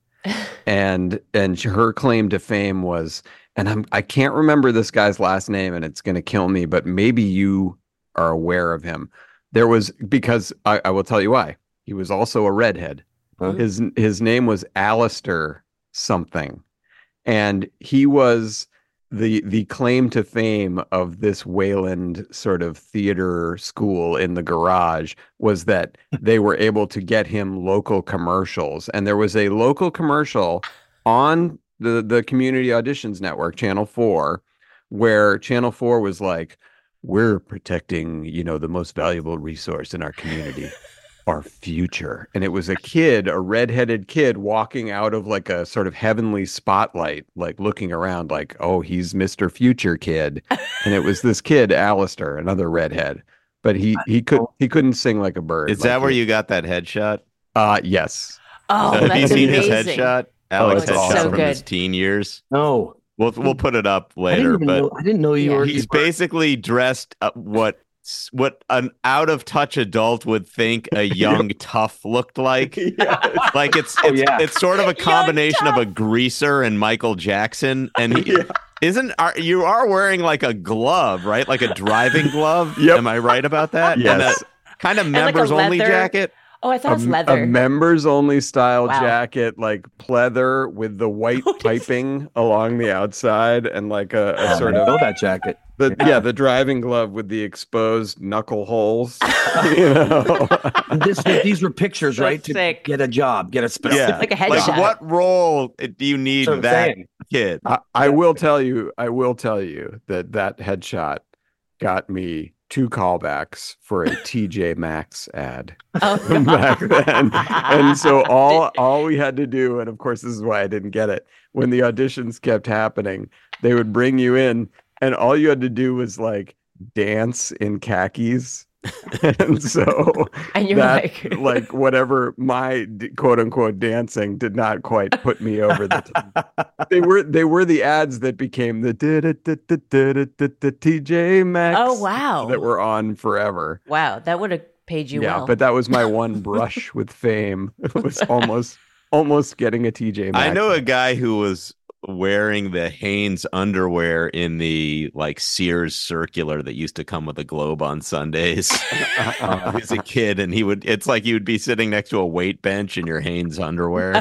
and and her claim to fame was, and I'm I can't remember this guy's last name, and it's going to kill me, but maybe you are aware of him. There was because I, I will tell you why. He was also a redhead. Huh? His his name was Alistair something, and he was the the claim to fame of this Wayland sort of theater school in the garage was that they were able to get him local commercials, and there was a local commercial on the the Community Auditions Network, Channel four, where Channel four was like, we're protecting, you know, the most valuable resource in our community, our future. And it was a kid, a redheaded kid walking out of like a sort of heavenly spotlight, like looking around like, oh, he's Mister Future Kid. And it was this kid, Alistair, another redhead. But he he could he couldn't sing like a bird. Is like that where he- you got that headshot? Uh yes. Oh, Have you that's seen amazing. his headshot? Alex it's headshot so from his good. teen years. No, We'll we'll put it up I didn't later, even but know, I didn't know you Yeah. were. he's basically dressed up what what an out of touch adult would think a young tough looked like. Like it's Oh, it's, yeah. it's sort of a combination of a greaser and Michael Jackson, and he isn't. Are, you are wearing like a glove, right? Like a driving glove. Yep. Am I right about that? Yes. And a kind of like a members only leather- jacket. Oh, I thought it's a, leather. a members only style Wow. jacket, like pleather with the white piping along the outside, and like a, a Oh, sort I of know that jacket. the yeah. the driving glove with the exposed knuckle holes. You know? And this, these were pictures, That's right? To sick. get a job, get a specific. Yeah, like a Like headshot. what role do you need That's what I'm that saying. kid? I, I will tell you, I will tell you that that headshot got me two callbacks for a T J Maxx ad Oh, back then. And so all all we had to do, and of course this is why I didn't get it, when the auditions kept happening, they would bring you in and all you had to do was like dance in khakis. And so And you're that, like- like whatever my d- quote unquote dancing did not quite put me over the top. They were they were the ads that became the da- da- da- da- da- da- da- da- T J Maxx Oh, wow. that were on forever. wow, that would have paid you Yeah, well. but that was my one brush with fame. It was almost almost getting a T J Maxx. I know a guy who was wearing the Hanes underwear in the like Sears circular that used to come with a globe on Sundays. uh, he was a kid, and he would. It's like you would be sitting next to a weight bench in your Hanes underwear.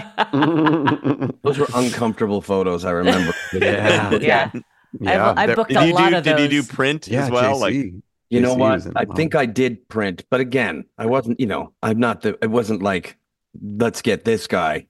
Those were uncomfortable photos. I remember. Yeah. yeah. Yeah, I that- booked Did a you lot do? of Did you those. do print yeah, as well? J C. Like You know J C what? was in- I think I did print, but again, I wasn't. You know, I'm not the. It wasn't like, let's get this guy.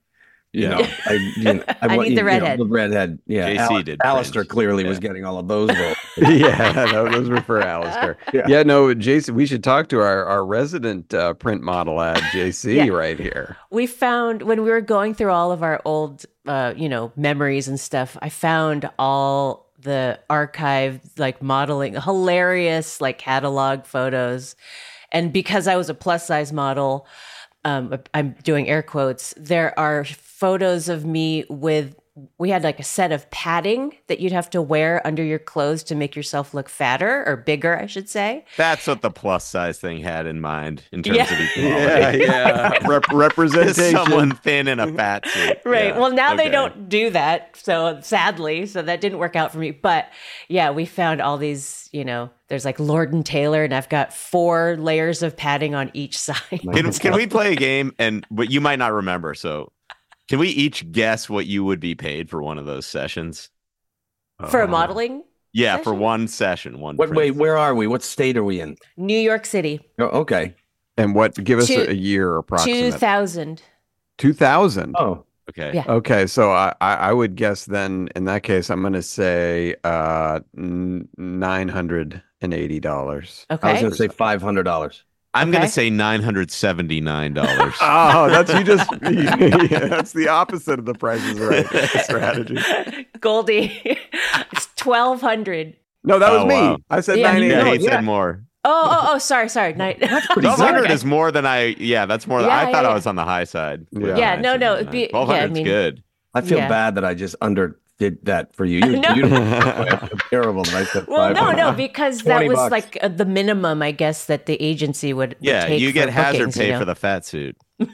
You Yeah. know, I, you know, I, I want- need you the know, redhead. the redhead. Yeah, J C Al- did Alistair Fringe. clearly was Yeah. getting all of those roles. Yeah, no, those were for Alistair. Yeah. Yeah. no, Jason, we should talk to our, our resident uh, print model ad, J C, Yeah. right here. We found when we were going through all of our old, uh, you know, memories and stuff, I found all the archived, like modeling, hilarious, like catalog photos. And because I was a plus size model, um, I'm doing air quotes, there are photos of me with, we had like a set of padding that you'd have to wear under your clothes to make yourself look fatter or bigger, I should say. That's what the plus size thing had in mind in terms Yeah. of equality. Yeah, yeah. Rep- representation. Someone thin in a fat suit. Right. Yeah. Well, now they Okay. don't do that. So sadly, so that didn't work out for me. But yeah, we found all these, you know, there's like Lord and Taylor, and I've got four layers of padding on each side. Can, can we play a game? And but you might not remember. So can we each guess what you would be paid for one of those sessions? For a modeling? Yeah, for session? one session. One. What? print. Wait, where are we? What state are we in? New York City, Oh, okay. And what, give us Two- a, a year approximate. two thousand. two thousand. Oh, Okay. Yeah. Okay, so I, I I would guess then in that case I'm going to say uh nine hundred eighty dollars. I was Okay. going to say five hundred dollars. I'm Okay. gonna say nine hundred seventy nine dollars. Oh, that's you just yeah, that's the opposite of the Price is Right strategy. Goldie, it's twelve hundred. No, that was Oh, me. wow. I said Yeah, nine you Yeah, eighty. he said more. Oh, oh, oh, sorry, sorry. Night. Twelve hundred is more than I. Yeah, that's more. Than, Yeah, I yeah, thought I yeah. was on the high side. Yeah. Yeah, no, no, it'd be- Twelve yeah, I hundred's mean- good. I feel Yeah. bad that I just underdid that for you. You, No. you don't I feel terrible that I said Well, no, five hundred. no, because that twenty was bucks. like uh, the minimum, I guess, that the agency would, would Yeah, take you get for hazard bookings, pay you know? for the fat suit. Well,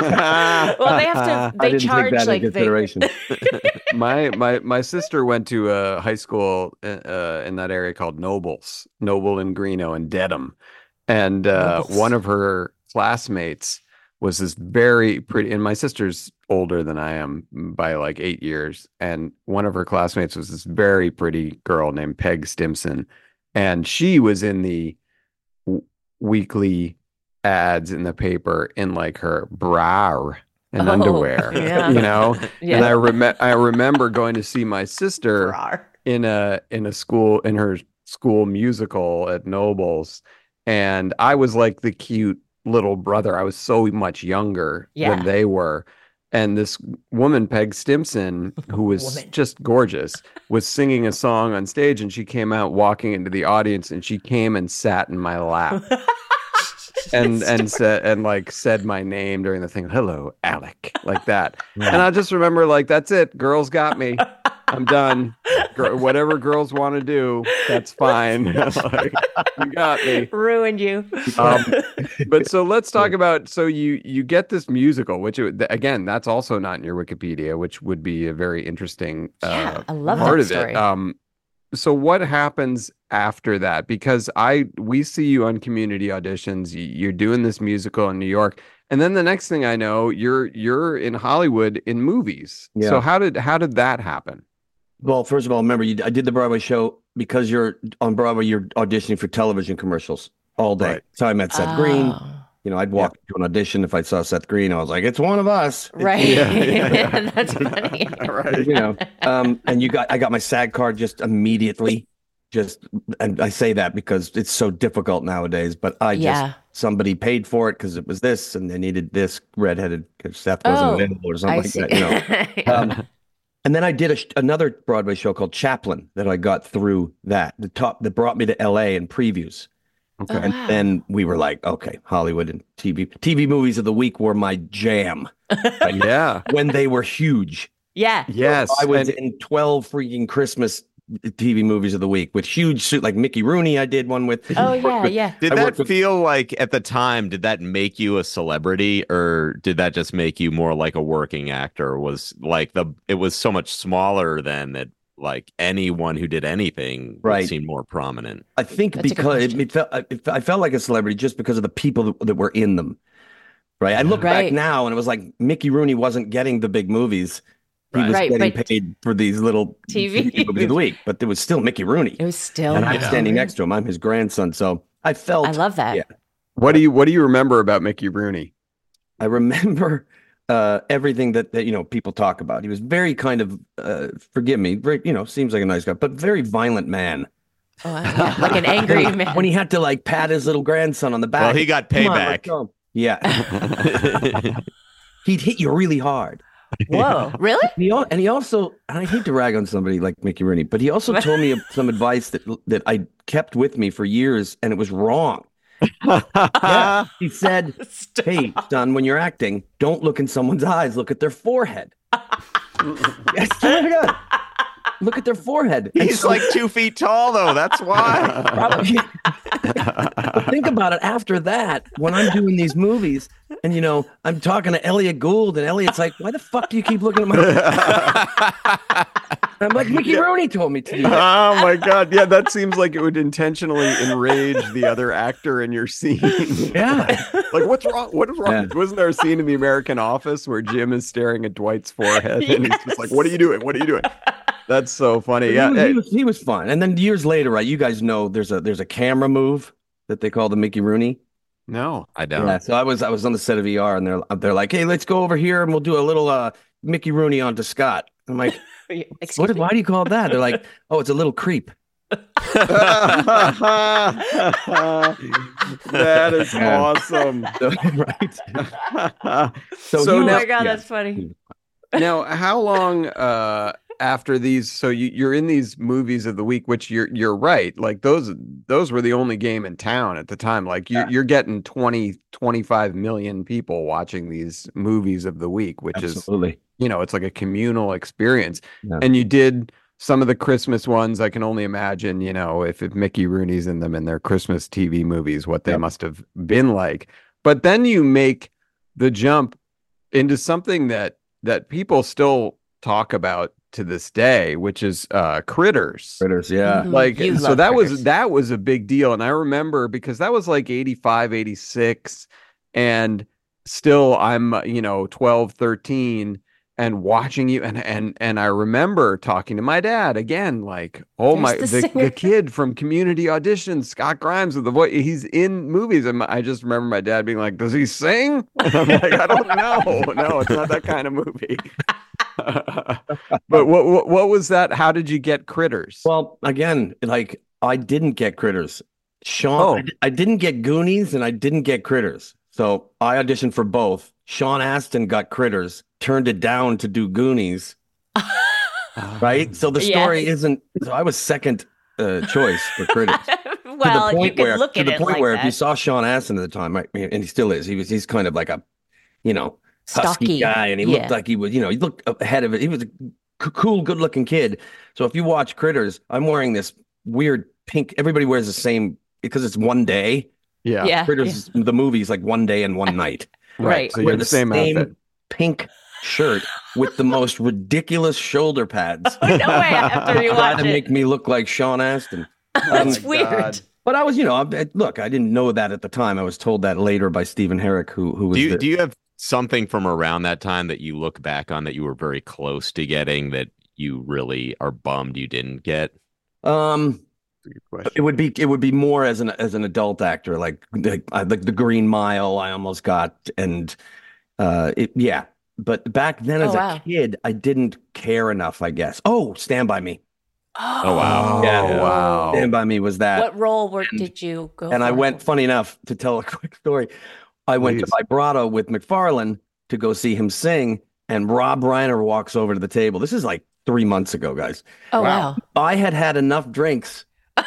they have to. I They didn't charge take that like into they, consideration. my my my sister went to a high school uh, in that area called Nobles, Noble in Greeno and Dedham, and uh, Nobles. one of her classmates was this very pretty. And my sister's older than I am by like eight years, and one of her classmates was this very pretty girl named Peg Stimson, and she was in the w- weekly ads in the paper in like her bra and Oh, underwear, yeah. you know. Yeah. And I rem- I remember going to see my sister Rar. in a in a school in her school musical at Nobles, and I was like the cute little brother. I was so much younger Yeah. than they were. And this woman, Peg Stimson, who was Woman. just gorgeous, was singing a song on stage, and she came out walking into the audience, and she came and sat in my lap. and and said and like said my name during the thing. Hello, Alec, like that. And I just remember like that's it. Girls got me. I'm done. Gir- whatever girls want to do, that's fine. Like, you got me. Ruined you. Um, but so let's talk about. So you you get this musical, which it- again, that's also not in your Wikipedia, which would be a very interesting uh, Yeah, I love part that of story. it. Um, so what happens after that? Because I we see you on community auditions. y- You're doing this musical in New York, and then the next thing I know, you're you're in Hollywood in movies. Yeah. So how did how did that happen? Well, first of all, remember, you, I did the Broadway show because you're on Broadway, you're auditioning for television commercials all day. Right. So I met Seth Green. Oh. You know, I'd walk to an audition. If I saw Seth Green, I was like, it's one of us. It's- Right. Yeah, yeah, yeah. That's funny. Right. You know, um, and you got, I got my SAG card just immediately. Just, and I say that because it's so difficult nowadays, but I just, Yeah. somebody paid for it because it was this and they needed this redheaded because Seth wasn't Oh, available or something I like see. that, you know. Um, and then I did a, sh- another Broadway show called Chaplin that I got through that. The top that brought me to L A and previews. Okay. Oh, And wow. then we were like, okay, Hollywood and T V. T V movies of the week were my jam like, Yeah. when they were huge. Yeah. Yes. I was and- in twelve freaking Christmas T V movies of the week with huge suit, like Mickey Rooney. I did one with. Oh yeah, yeah. Did I that worked with- feel like at the time? Did that make you a celebrity, or did that just make you more like a working actor? Was like the it was so much smaller than that. Like anyone who did anything would Right. seem more prominent. I think That's a good because it, question. it felt it, I felt like a celebrity just because of the people that, that were in them. Right. I look Right. back now and it was like Mickey Rooney wasn't getting the big movies. He Right. was Right, getting but- paid for these little T V. movies of the week, but it was still Mickey Rooney. It was still. And I'm yeah. standing next to him. I'm his grandson. So I felt I love that. Yeah. What do you what do you remember about Mickey Rooney? I remember uh, everything that, that, you know, people talk about. He was very kind of, uh, forgive me, very, you know, seems like a nice guy, but very violent man. Oh, yeah. Like an angry man. When he had to like pat his little grandson on the back. Well, he got "Come on, payback." let's go." Yeah. He'd hit you really hard. Whoa, really? And he, al- and he also, and I hate to rag on somebody like Mickey Rooney, but he also told me some advice that that I kept with me for years, and it was wrong. Yeah. He said, Stop. "Hey, son, when you're acting, don't look in someone's eyes. Look at their forehead." Yes, swear to God. Look at their forehead. And He's so- like two feet tall, though. That's why. Probably. But think about it. After that, when I'm doing these movies, and you know, I'm talking to Elliot Gould, and Elliot's like, "Why the fuck do you keep looking at my?" I'm like, "Mickey Rooney told me to do that." Oh my god, yeah, that seems like it would intentionally enrage the other actor in your scene. Yeah, like what's wrong? What is wrong? Yeah. Wasn't there a scene in The American Office where Jim is staring at Dwight's forehead and he's just like, "What are you doing? What are you doing?" That's so funny. He Yeah, was, hey, he was he was fun. And then years later, right? You guys know there's a there's a camera move that they call the Mickey Rooney. no, I don't. Yeah, so I was I was on the set of E R, and they're they're like, "Hey, let's go over here and we'll do a little uh, Mickey Rooney onto Scott." I'm like, Excuse what, me? why do you call it that? They're like, "Oh, it's a little creep." that is Yeah. awesome. So, right. So, So Oh he- now, my god, yeah. that's funny. now, how long uh, after these? So you, you're in these movies of the week, which you're you're right. Like those those were the only game in town at the time. Like you're Yeah. you're getting twenty, twenty-five million people watching these movies of the week, which is Absolutely. you know it's like a communal experience. Yeah. And you did some of the Christmas ones. I can only imagine, you know, if, if Mickey Rooney's in them in their Christmas T V movies, what they Yep. must have been like. But then you make the jump into something that that people still talk about to this day, which is uh Critters. Critters, yeah. Mhm. Like You so love that was Critters. that was a big deal. And I remember because that was like eighty-five, eighty-six, and still I'm, uh, you know, twelve, thirteen and watching you and and and I remember talking to my dad again, like, oh There's my the the, singer. the kid from Community Audition, Scott Grimes with the voice, he's in movies. And I just remember my dad being like, does he sing? And I'm like, I don't know. No, it's not that kind of movie. But what, what what was that? How did you get Critters? Well, again, like I didn't get Critters. Sean, Oh. I, di- I didn't get Goonies, and I didn't get Critters. So I auditioned for both. Sean Astin got Critters, turned it down to do Goonies. Right. So the story Yes. isn't. So I was second uh, choice for Critters. Well, to the you point can where, look to at the it point like where if you that. saw Sean Astin at the time, right, and he still is, he was he's kind of like a, you know, husky Stocky. guy, and he Yeah. looked like he was, you know, he looked ahead of it. He was a c- cool, good-looking kid. So if you watch Critters, I'm wearing this weird pink. Everybody wears the same because it's one day. Yeah. Yeah. Critters, the movie's like one day and one night. Right. So you Wear have the the same, same outfit. pink shirt with the most ridiculous shoulder pads. Oh, no way after you Try watch to it. make me look like Sean Astin. That's Um, weird. God. But I was, you know, I, I- look, I didn't know that at the time. I was told that later by Stephen Herrick, who who was Do you the, do you have something from around that time that you look back on that you were very close to getting that you really are bummed you didn't get? um. That's a good question. It would be it would be more as an as an adult actor, like like, I- like the Green Mile. I almost got, and uh, it yeah. But back then, as Oh, wow. a kid, I didn't care enough. I guess. Oh, Stand by Me. Oh wow. Yeah. Oh, wow. Stand by Me was that. What role were, and- did you go And I for? went, funny enough, to tell a quick story, I went to Please. Vibrato with McFarlane to go see him sing, and Rob Reiner walks over to the table. This is like three months ago, guys. Oh, wow. I had had enough drinks.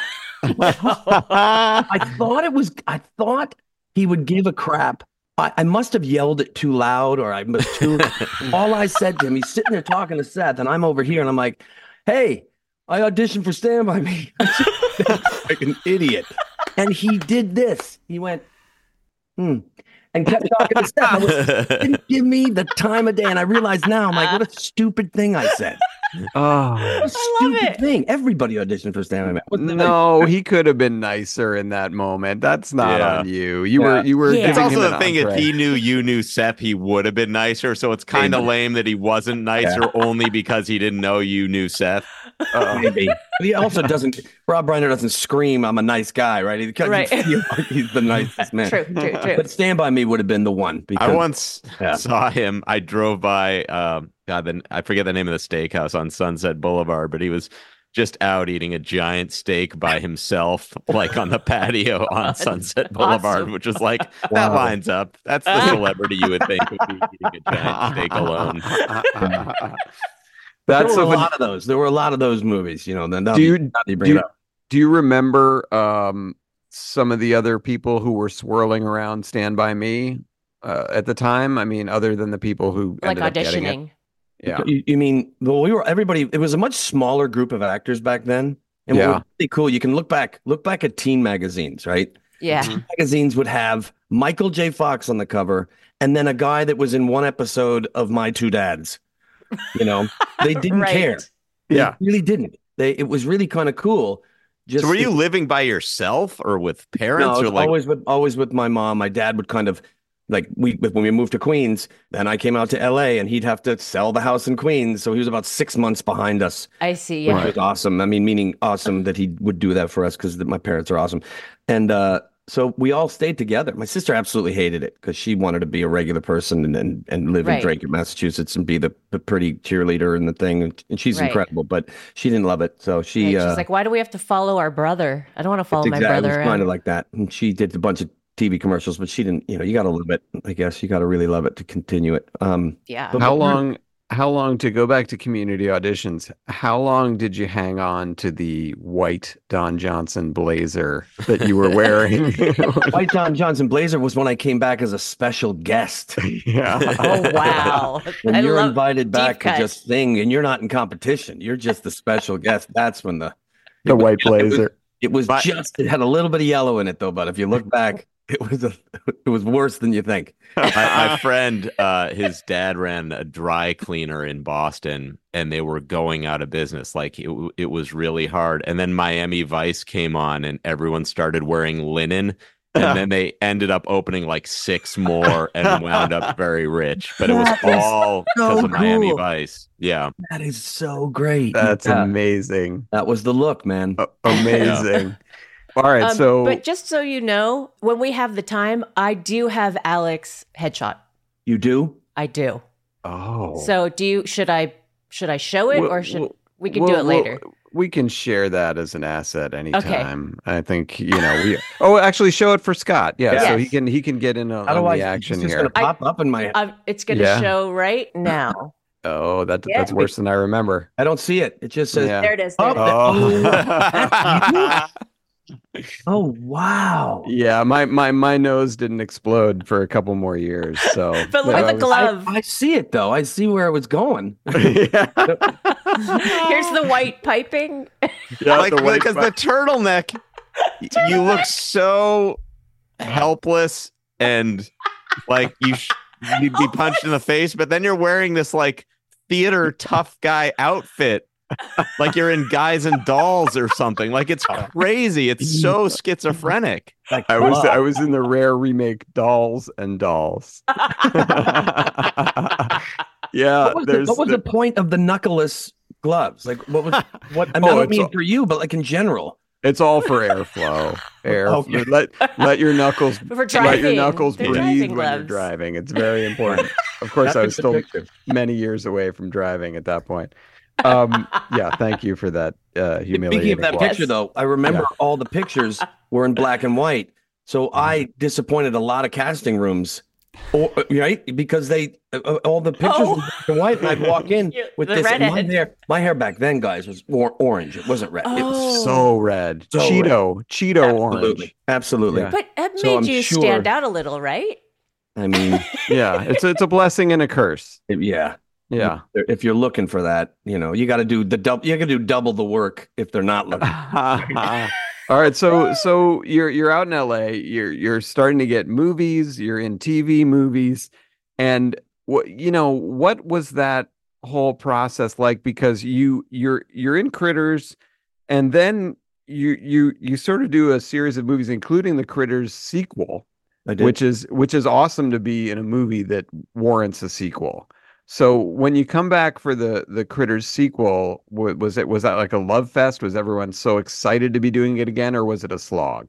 I thought it was, I thought he would give a crap. I, I must have yelled it too loud, or I was too. All I said to him, he's sitting there talking to Seth, and I'm over here, and I'm like, hey, I auditioned for Stand By Me. Like an idiot. And he did this. He went, hmm, and kept talking to Seth. I was, didn't give me the time of day. And I realize now, I'm like, what a stupid thing I said. Oh. What a love stupid it. thing. Everybody auditioned for Stand By Me. What's the- No, he could have been nicer in that moment. That's not Yeah. on you. You Yeah. were you were Yeah. It's giving also him the an thing, if entree. he knew you knew Seth, he would have been nicer. So it's kind of lame that he wasn't nicer only because he didn't know you knew Seth. Uh, Maybe. But he also doesn't, Rob Reiner doesn't scream, I'm a nice guy, right? He, Right. feel like he's the nicest man. True, true, true. But Stand By Me would have been the one. Because, I once yeah. saw him. I drove by, um, God, then I forget the name of the steakhouse on Sunset Boulevard, but he was just out eating a giant steak by himself, like on the patio on Sunset Boulevard, awesome. which was like, that Wow. lines up. That's the celebrity you would think would be eating a giant steak alone. But That's there were so a lot of those. There were a lot of those movies, you know. Then Do you- now that you bring do it you- up. Do you remember um, some of the other people who were swirling around Stand By Me uh, at the time? I mean, other than the people who Like ended up getting it. auditioning. Yeah. You, you mean, well, we were everybody. It was a much smaller group of actors back then, and Yeah. what was really cool. You can look back, look back at teen magazines, right? Yeah. Teen magazines would have Michael J. Fox on the cover, and then a guy that was in one episode of My Two Dads. You know, they didn't Right. care. They Yeah. really didn't. They. It was really kind of cool. Just So were you it- living by yourself or with parents? No, or it's like, always with always with my mom. My dad would kind of like we when we moved to Queens. Then I came out to L A, and he'd have to sell the house in Queens, so he was about six months behind us. I see. Which Yeah. was awesome. I mean, meaning awesome that he would do that for us because my parents are awesome, and uh, so we all stayed together. My sister absolutely hated it because she wanted to be a regular person and and, and live Right. in Drake, Massachusetts, and be the, the pretty cheerleader and the thing. And, and she's Right. incredible, but she didn't love it. So she Right. She's uh, like, why do we have to follow our brother? I don't want to follow my exactly, brother it was kind of around. like that. And she did a bunch of T V commercials, but she didn't. You know, you got to love it. I guess you got to really love it to continue it. Um, Yeah. but How we're- long? How long to go back to community auditions? How long did you hang on to the white Don Johnson blazer that you were wearing? White Don Johnson blazer was when I came back as a special guest. Yeah. Oh, wow. When I you're love invited back deep to cut. just sing and you're not in competition, you're just the special guest. That's when the The it was- white It was, blazer. it was But- just it had a little bit of yellow in it though. But if you look back, it was a it was worse than you think. my, my friend, uh, his dad ran a dry cleaner in Boston, and they were going out of business. Like it, it was really hard. And then Miami Vice came on, and everyone started wearing linen. And then they ended up opening like six more and wound up very rich. But it was That is all so because of Miami cool. Vice. Yeah. That is so great. That's Yeah, amazing. that was the look, man. A- amazing. All right. Um, so but just so you know, when we have the time, I do have Alex headshot. You do? I do. oh. So do you? Should I? Should I show it, Well, or should well, we can well, do it later? well, we can share that as an asset anytime. I think you know we. Oh, actually, show it for Scott. Yeah, so Yes. he can he can get in on, How do on I? the action it's just here. gonna pop up in my. Um, it's going to Yeah. show right now. Oh, that Yeah. that's worse than I remember. I don't see it. It just says. Yeah. There it is. There it is. Oh. Oh wow! Yeah, my, my my nose didn't explode for a couple more years. So, But look that at the was- glove. I, I see it though. I see where it was going. yeah, Here's the white piping. yeah, like the white because bu- the turtleneck, y- you look so helpless and like you sh- you'd be punched in the face, but then you're wearing this like theater tough guy outfit, like you're in Guys and Dolls or something. Like it's crazy. It's so schizophrenic. Like, I was wow. I was in the rare remake Dolls and Dolls. yeah, What was, the, there's what was the- the point of the knuckleless gloves? Like, what was what? I, mean, Oh, I don't it's mean all- for you, but like in general. it's all for airflow. Air. Okay. Let let your knuckles For let your driving. knuckles They're breathe driving when you're gloves. driving. It's very important. Of course, That's I a was good still picture. many years away from driving at that point. Um, yeah, thank you for that uh, humiliating. Speaking of that quote. picture, though, I remember Yeah. all the pictures were in black and white. So I disappointed a lot of casting rooms, or, right? Because they uh, all the pictures Oh. were black and white, and I'd walk in You- with the this. and my redhead. hair, my hair back then, guys, was or, orange. It wasn't red. It was Oh. So red, So Cheeto, Cheeto orange. absolutely, absolutely. Yeah. But it So made I'm you sure- stand out a little, right? I mean, Yeah, it's it's a blessing and a curse. it- yeah. Yeah. If you're looking for that, you know, you got to do the double. You got to do double the work if they're not looking. All right, so so you're you're out in L A. You're you're starting to get movies. You're in T V movies, and what you know what was that whole process like? Because you you're you're in Critters, and then you you you sort of do a series of movies, including the Critters sequel, I did. which is which is awesome to be in a movie that warrants a sequel. So when you come back for the the Critters sequel, wa- was it was that like a love fest? Was everyone so excited to be doing it again, or was it a slog?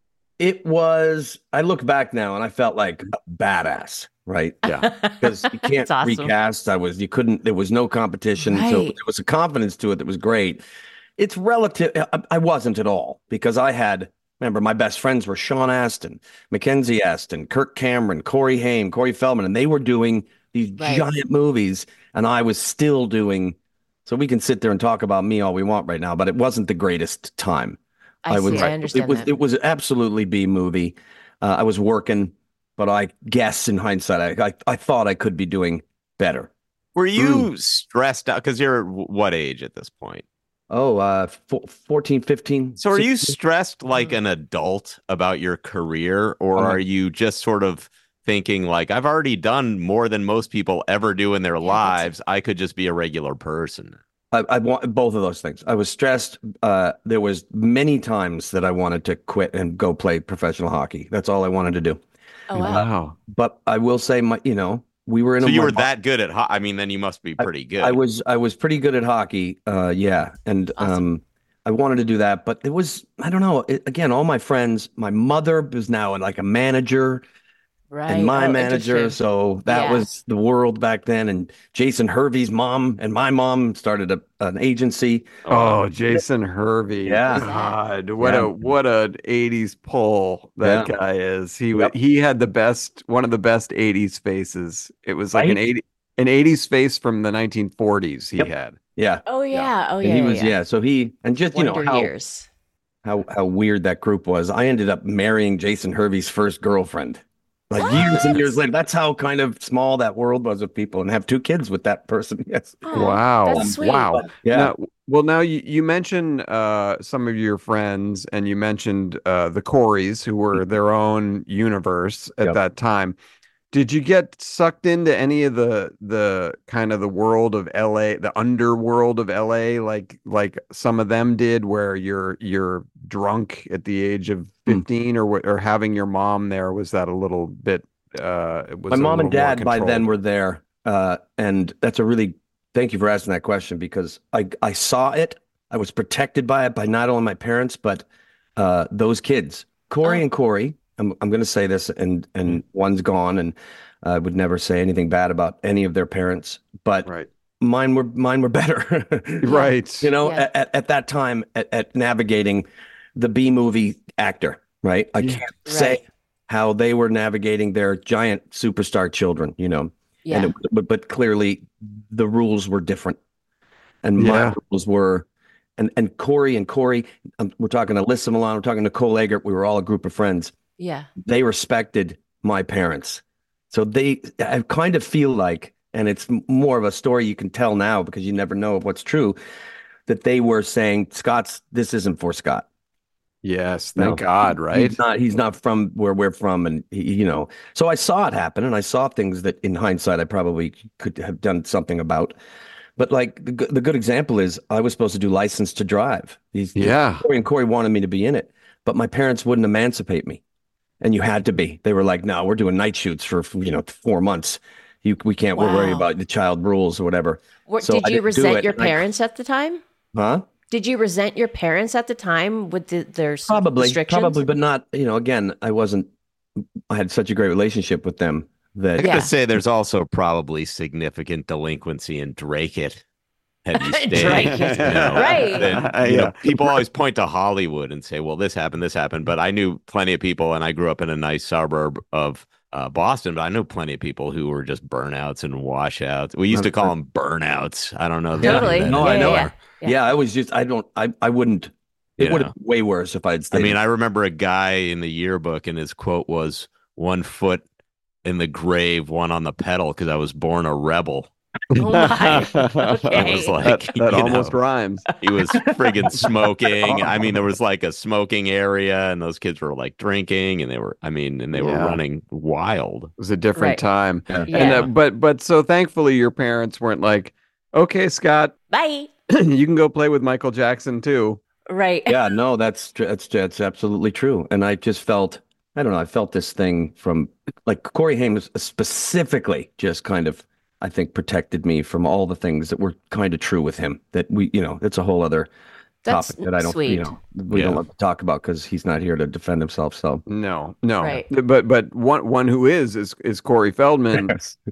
It was, I look back now and I felt like a badass, right? Yeah. Because you can't awesome. recast. I was, you couldn't, there was no competition. So Right. there was a confidence to it that was great. It's relative. I, I wasn't at all because I had, remember, my best friends were Sean Astin, Mackenzie Astin, Kirk Cameron, Corey Haim, Corey Feldman, and they were doing these Right. giant movies. And I was still doing, so we can sit there and talk about me all we want right now, but it wasn't the greatest time. I, was, see. I understand it was that. it was absolutely B movie. Uh, I was working, but I guess in hindsight, I, I I thought I could be doing better. Were you stressed out? Because you're w- what age at this point? Oh, uh, four, fourteen, fifteen. So are you sixteen? stressed like an adult about your career, or I'm a- are you just sort of thinking like, I've already done more than most people ever do in their lives. I could just be a regular person. I, I want both of those things. I was stressed. Uh, there was many times that I wanted to quit and go play professional hockey. That's all I wanted to do. Oh, wow. Wow. But I will say, my, you know, we were in So a you were mud- that good at ho- I mean, then you must be pretty good. I was I was pretty good at hockey. Uh, yeah, and um, I wanted to do that, but it was I don't know. It, again, all my friends. My mother was now like a manager, Right. and my Oh, manager. interesting. So that Yeah. was the world back then. And Jason Hervey's mom and my mom started a, an agency. Oh, Jason Hervey. Yeah. God, what Yeah. a what a eighties pull that Yeah. guy is. He wa Yep. he had the best one of the best eighties faces. It was like an Right? eighty an eighties face from the nineteen forties he Yep. had. Yeah. Oh yeah. Oh And yeah. he yeah, was yeah. yeah. So he and just you know Wonder how, years. how how weird that group was. I ended up marrying Jason Hervey's first girlfriend. Like years and years later. That's how kind of small that world was of people, and have two kids with that person. Yes. Oh, Wow. that's sweet. Wow. Yeah. Now, well, now you, you mentioned uh, some of your friends, and you mentioned uh, the Coreys, who were their own universe at Yep. that time. Did you get sucked into any of the the kind of the world of L A, the underworld of L A, like like some of them did, where you're you're drunk at the age of fifteen, or what- or having your mom there? Was that a little bit? Uh, it was My a mom and little more dad by then controlled? were there, uh, and that's a really thank you for asking that question, because I I saw it. I was protected by it by not only my parents but uh, those kids, Corey Oh. and Corey. I'm I'm going to say this, and and one's gone, and I would never say anything bad about any of their parents, but Right. mine were mine were better. Right. You know, Yeah. at, at that time, at, at navigating the B movie actor, right? I Yeah. can't say Right. how they were navigating their giant superstar children, you know. Yeah. And it, but, but clearly the rules were different. And my Yeah. rules were, and, and Corey and Corey, um, we're talking to Alyssa Milano, we're talking to Cole Eggert, we were all a group of friends. Yeah. They respected my parents. So they, I kind of feel like, and it's m- more of a story you can tell now because you never know what's true, that they were saying, Scott's, this isn't for Scott. Yes, thank No, God, he- right? He's not, he's not from where we're from. And, he, you know, so I saw it happen, and I saw things that in hindsight I probably could have done something about. But like the, good- the good example is I was supposed to do License to Drive. These, Yeah. Corey and Corey wanted me to be in it, but my parents wouldn't emancipate me. And you had to be. They were like, no, we're doing night shoots for, you know, four months. You, we can't, we're worried Wow. about the child rules or whatever. What, So did I you didn't do resent it, your and I- parents at the time? Huh? Did you resent your parents at the time with the, their s- Probably, restrictions? probably, but not, you know, again, I wasn't, I had such a great relationship with them I that gotta Yeah. say, there's also probably significant delinquency in Drake It. Have you stayed? Drake It. You know, Right. then, you Yeah. know, people always point to Hollywood and say, well, this happened, this happened. But I knew plenty of people, and I grew up in a nice suburb of uh, Boston, but I know plenty of people who were just burnouts and washouts. We used to call them burnouts. I don't know. that- Totally. that- No, yeah, I know yeah, her. yeah. Yeah, I was just, I don't, I, I wouldn't, it You would know. have been way worse if I had I stayed. mean, I remember a guy in the yearbook, and his quote was, one foot in the grave, one on the pedal, because I was born a rebel. Oh my. It Okay. was like, that that you almost know, rhymes. he was friggin' smoking. I mean, there was like a smoking area, and those kids were like drinking, and they were, I mean, and they were Yeah. running wild. It was a different Right. time. Yeah. Yeah. And uh, but but so thankfully your parents weren't like, okay, Scott, Bye. you can go play with Michael Jackson too. Right. yeah, no, that's, tr- that's, that's absolutely true. And I just felt, I don't know, I felt this thing from like Corey Haim specifically just kind of, I think protected me from all the things that were kind of true with him. That we, you know, it's a whole other That's topic that I don't, sweet. you know, we Yeah. don't love to talk about because he's not here to defend himself. So No, no. Right. But but one one who is is is Corey Feldman.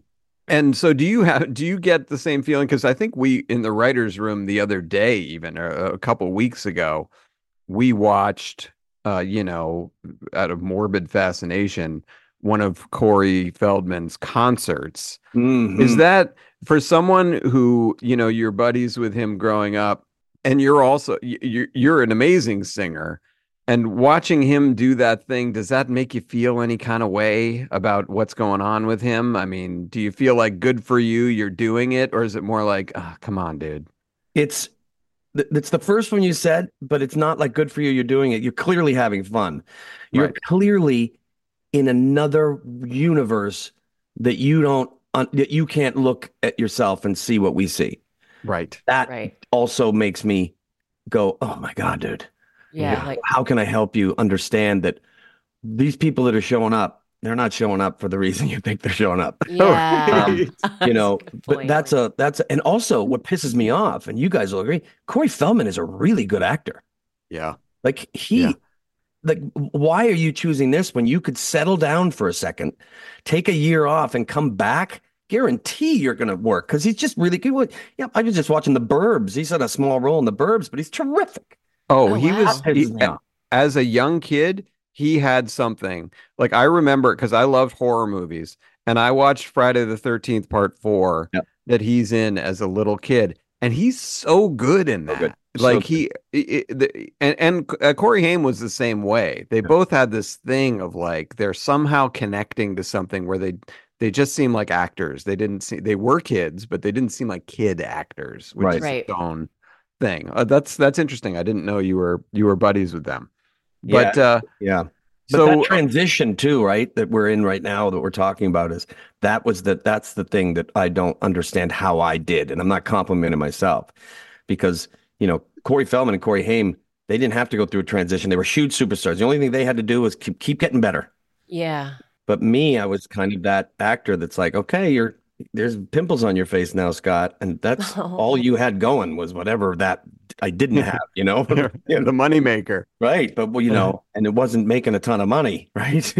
And so do you have do you get the same feeling? Because I think we in the writers' room the other day, even a, a couple weeks ago, we watched, uh, you know, out of morbid fascination, one of Corey Feldman's concerts. Mhm. Is that for someone who, you know, you're buddies with him growing up, and you're also y- you're you're an amazing singer, and watching him do that thing, does that make you feel any kind of way about what's going on with him? I mean, do you feel like good for you, you're doing it, or is it more like, oh, come on, dude? it's th- it's the first one you said, but it's not like good for you. You're doing it. You're clearly having fun. You're Right. clearly in another universe that you don't un- that you can't look at yourself and see what we see. Right. That Right. also makes me go, oh my God, dude. Yeah. Like, How can I help you understand that these people that are showing up, they're not showing up for the reason you think they're showing up. yeah. Um, you know, That's a good but point. that's a that's a, and also what pisses me off, and you guys will agree, Corey Feldman is a really good actor. Yeah. Like he, Yeah. like, why are you choosing this when you could settle down for a second, take a year off, and come back? Guarantee you're going to work because he's just really good. Yeah, I was just watching The Burbs. He's had a small role in The Burbs, but he's terrific. Oh, Oh, he wow. was That he- pisses me off. as a young kid, he had something. Like I remember because I loved horror movies, and I watched Friday the thirteenth Part Four Yep. that he's in as a little kid, and he's so good in So that. good. So Like good. he i- i- the, and and uh, Corey Haim was the same way. They both had this thing of like they're somehow connecting to something where they they just seem like actors. They didn't see they were kids, but they didn't seem like kid actors, which Right. is Right. its own thing. Uh, that's that's interesting. I didn't know you were you were buddies with them. But uh Yeah. But so that transition too, right, that we're in right now that we're talking about is that was the that's the thing that I don't understand how I did. And I'm not complimenting myself because, you know, Corey Feldman and Corey Haim, they didn't have to go through a transition. They were huge superstars. The only thing they had to do was keep, keep getting better. Yeah. But me, I was kind of that actor that's like, okay, you're there's pimples on your face now, Scott, and that's Oh. all you had going was whatever that I didn't have, you know. the moneymaker. Right, but well, you know, and it wasn't making a ton of money, right?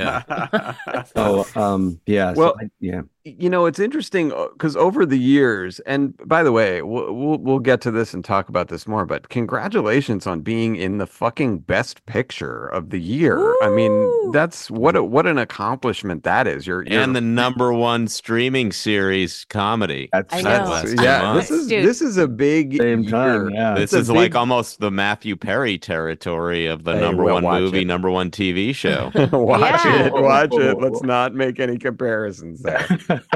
Yeah. So, um, yeah, Well, so I, yeah, You know, it's interesting because over the years, and by the way, we'll, we'll we'll get to this and talk about this more, but congratulations on being in the fucking best picture of the year. I mean, Woo! that's what a, what an accomplishment that is. You're, you're And the number one streaming series comedy. that's, I That's- know. that's yeah, too this much. is Dude. this is a big same time, year. yeah. This It's a is like big- almost the Matthew Perry territory of the Hey, number we'll one watch movie, it. number one T V show. watch Yeah. it, watch it. Let's not make any comparisons there.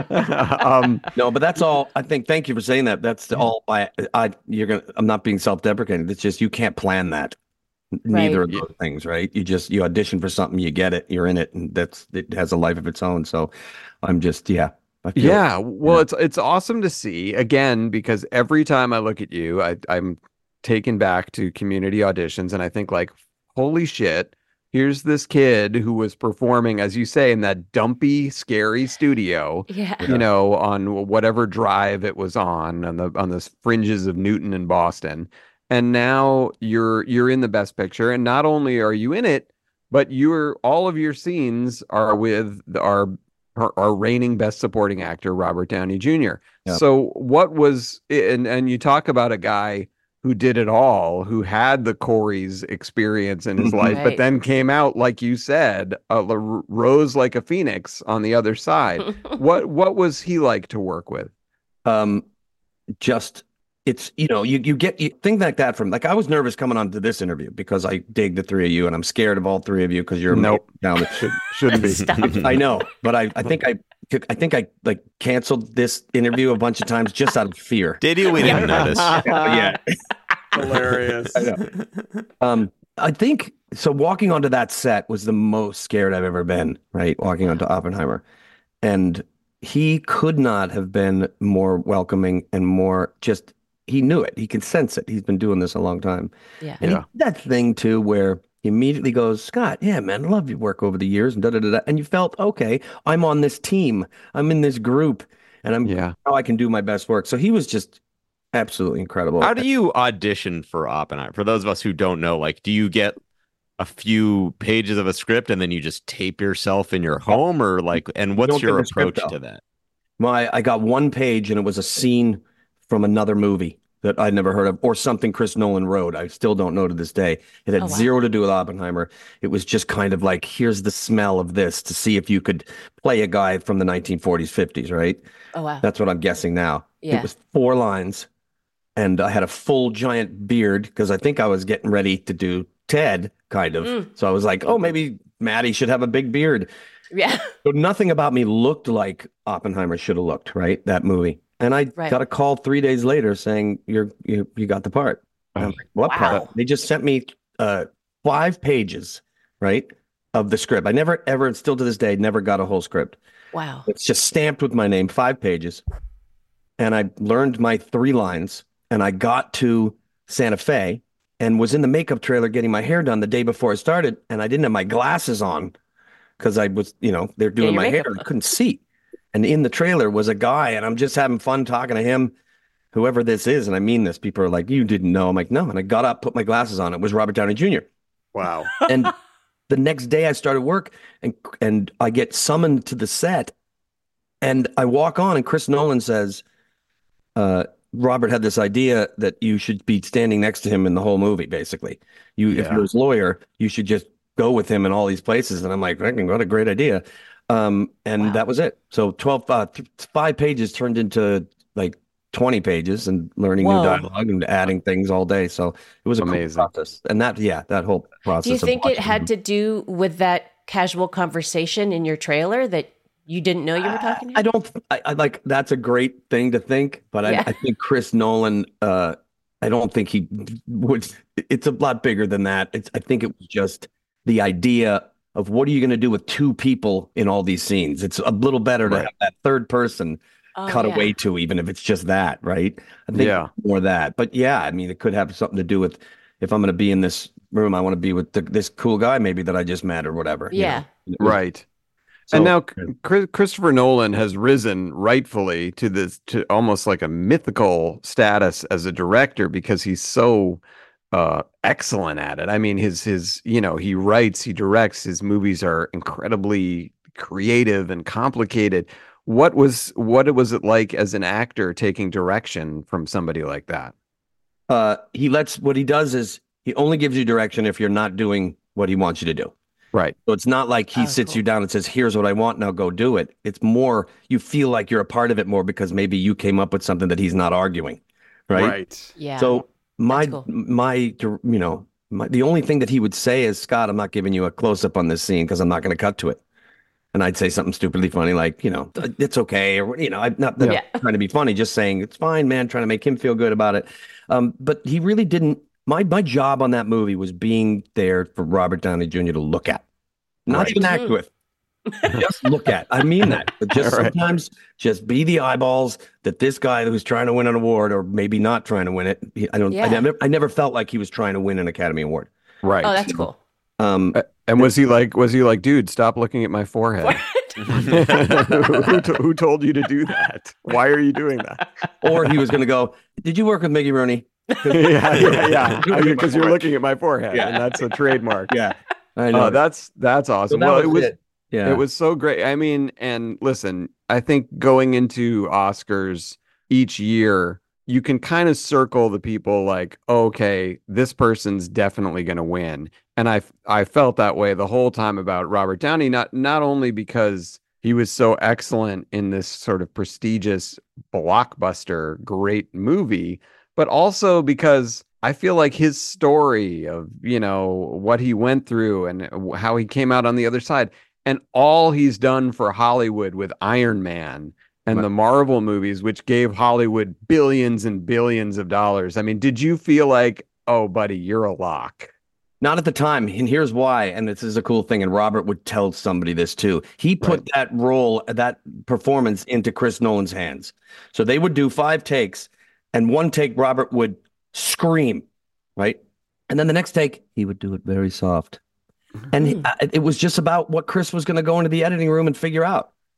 um, No, but that's all. I think. Thank you for saying that. That's all. I, I, you're gonna. I'm not being self-deprecating. It's just you can't plan that. Neither of Right. those things, right? You just you audition for something, you get it, you're in it, and that's it has a life of its own. So, I'm just yeah. I feel, Yeah, well, Yeah. it's it's awesome to see again because every time I look at you, I, I'm taken back to community auditions, and I think like, holy shit, here's this kid who was performing, as you say, in that dumpy, scary studio, Yeah. you know, on whatever drive it was on, on the on the fringes of Newton and Boston, and now you're you're in the Best Picture, and not only are you in it, but you're all of your scenes are with our our, our reigning Best Supporting Actor, Robert Downey Junior Yeah. So what was and and you talk about a guy who did it all, who had the Corey's experience in his life, but Right. then came out, like you said, uh, l- rose like a phoenix on the other side. what what was he like to work with? um, just it's you know you you get you think like that from like I was nervous coming onto this interview because I dig the three of you and I'm scared of all three of you because you're Nope. down. Should, shouldn't be. Stop. I know, but I I think I I think I like canceled this interview a bunch of times just out of fear. Did you? We didn't notice. Yeah. Hilarious. I know. Um, I think so. Walking onto that set was the most scared I've ever been. Right, walking onto Oppenheimer, and he could not have been more welcoming and more just. He knew it. He can sense it. He's been doing this a long time, Yeah. and Yeah. he did that thing too where he immediately goes, "Scott, yeah, man, I love your work over the years," and da da da da. And you felt okay. I'm on this team. I'm in this group. and I'm Yeah. now I can do my best work. So he was just absolutely incredible. How do you audition for Oppenheimer? For those of us who don't know, like, do you get a few pages of a script and then you just tape yourself in your home, or like, and what's don't get your the script, approach though. to that? Well, I, I got one page and it was a scene from another movie that I'd never heard of, or something Chris Nolan wrote. I still don't know to this day. It had Oh, wow. zero to do with Oppenheimer. It was just kind of like, here's the smell of this to see if you could play a guy from the nineteen forties, fifties, right? Oh, wow. That's what I'm guessing now. Yeah. It was four lines, and I had a full giant beard because I think I was getting ready to do Ted, kind of. Mm. So I was like, oh, maybe Maddie should have a big beard. Yeah. So nothing about me looked like Oppenheimer should have looked, right? That movie. And I Right. got a call three days later saying, You're you you got the part. And I'm like, what Wow. part? They just sent me uh five pages, right, of the script. I never ever, still to this day, never got a whole script. Wow. It's just stamped with my name, five pages. And I learned my three lines, and I got to Santa Fe and was in the makeup trailer getting my hair done the day before I started, and I didn't have my glasses on because I was, you know, they're doing your my hair. makeup. I couldn't see. And in the trailer was a guy, and I'm just having fun talking to him, whoever this is. And I mean this. People are like, you didn't know. I'm like, no. And I got up, put my glasses on. It was Robert Downey Junior Wow. And the next day I started work, and and I get summoned to the set, and I walk on, and Chris Nolan says, uh, Robert had this idea that you should be standing next to him in the whole movie, basically. You, if Yeah. you're his lawyer, you should just go with him in all these places. And I'm like, what a great idea. Um, and Wow. that was it. So twelve, uh, th- five pages turned into like twenty pages, and learning Whoa. new dialogue and adding things all day. So it was a Amazing. cool process. And that, yeah, that whole process. Do you of think it watching had him. to do with that casual conversation in your trailer that you didn't know you were talking to? I don't. I, I like that's a great thing to think, but I, Yeah. I think Chris Nolan. Uh, I don't think he would. It's a lot bigger than that. It's. I think it was just the idea of what are you going to do with two people in all these scenes. It's a little better to Right. have that third person Oh, cut yeah. away to, even if it's just that, right? I think Yeah. more that. But yeah, I mean, it could have something to do with if I'm going to be in this room, I want to be with the, this cool guy, maybe that I just met or whatever. you Yeah. know? It was- Right. So- and now Chris, Christopher Nolan has risen rightfully to this, to almost like a mythical status as a director, because he's so uh, excellent at it. I mean, his his you know, he writes, he directs. His movies are incredibly creative and complicated. What was what was it like as an actor taking direction from somebody like that? uh, he lets what he does is he only gives you direction if you're not doing what he wants you to do. Right. So it's not like he Oh, sits cool. you down and says, "Here's what I want, now go do it." It's more you feel like you're a part of it more because maybe you came up with something that he's not arguing, right? Yeah. So my That's cool. my you know my, the only thing that he would say is, "Scott, I'm not giving you a close up on this scene because I'm not going to cut to it." And I'd say something stupidly funny like, you know, it's okay, or you know, I'm not Yeah. trying to be funny, just saying it's fine, man, trying to make him feel good about it. Um, but he really didn't. My my job on that movie was being there for Robert Downey Junior to look at, not Right. even act with. Just look at. I mean that. But just Right. sometimes just be the eyeballs that this guy who's trying to win an award, or maybe not trying to win it. he- I don't. I Yeah. never. I never felt like he was trying to win an Academy Award. Right. Oh, that's cool. Um, Uh, and was he like, was he like, dude, stop looking at my forehead? who, who to- who told you to do that? Why are you doing that? or he was going to go, "Did you work with Mickey Rooney?" yeah, yeah, yeah. Look at my Because you're forehead. looking at my forehead, Yeah. and that's a trademark. Yeah, I know. Oh, that's that's So awesome. that well, was it was it. Yeah, it was so great. I mean, and listen, I think going into Oscars each year, you can kind of circle the people like, okay, this person's definitely going to win. And I I felt that way the whole time about Robert Downey, not not only because he was so excellent in this sort of prestigious blockbuster great movie, but also because I feel like his story of, you know, what he went through and how he came out on the other side, and all he's done for Hollywood with Iron Man and the Marvel movies, which gave Hollywood billions and billions of dollars. I mean, did you feel like, oh, buddy, you're a lock? not at the time, and here's why. And this is a cool thing. And Robert would tell somebody this too. He put Right. that role, that performance, into Chris Nolan's hands. So they would do five takes, and one take Robert would scream, right? And then the next take, he would do it very soft. And he- I- it was just about what Chris was going to go into the editing room and figure out.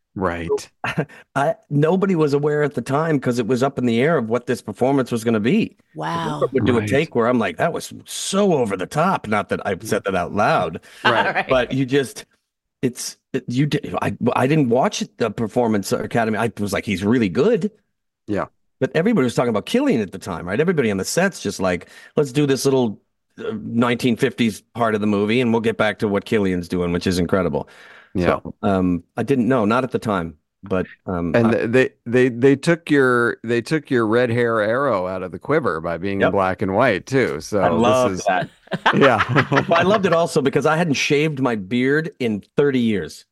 Right. I nobody was aware at the time because it was up in the air of what this performance was going to be. Wow. I would do Right. a take where I'm like, that was so over the top. Not that I've said that out loud, Right. Right. but you just, it's it- you. Did, I I didn't watch the Performance Academy. I was like, he's really good. Yeah. But everybody was talking about Killian at the time, right? Everybody on the set's just like, let's do this little uh, nineteen fifties part of the movie, and we'll get back to what Killian's doing, which is incredible. Yeah. So, um, I didn't know, not at the time, but um, And I- they they they took your they took your red hair arrow out of the quiver by being in Yep. black and white too. So I love this is that. yeah. But I loved it also because I hadn't shaved my beard in thirty years.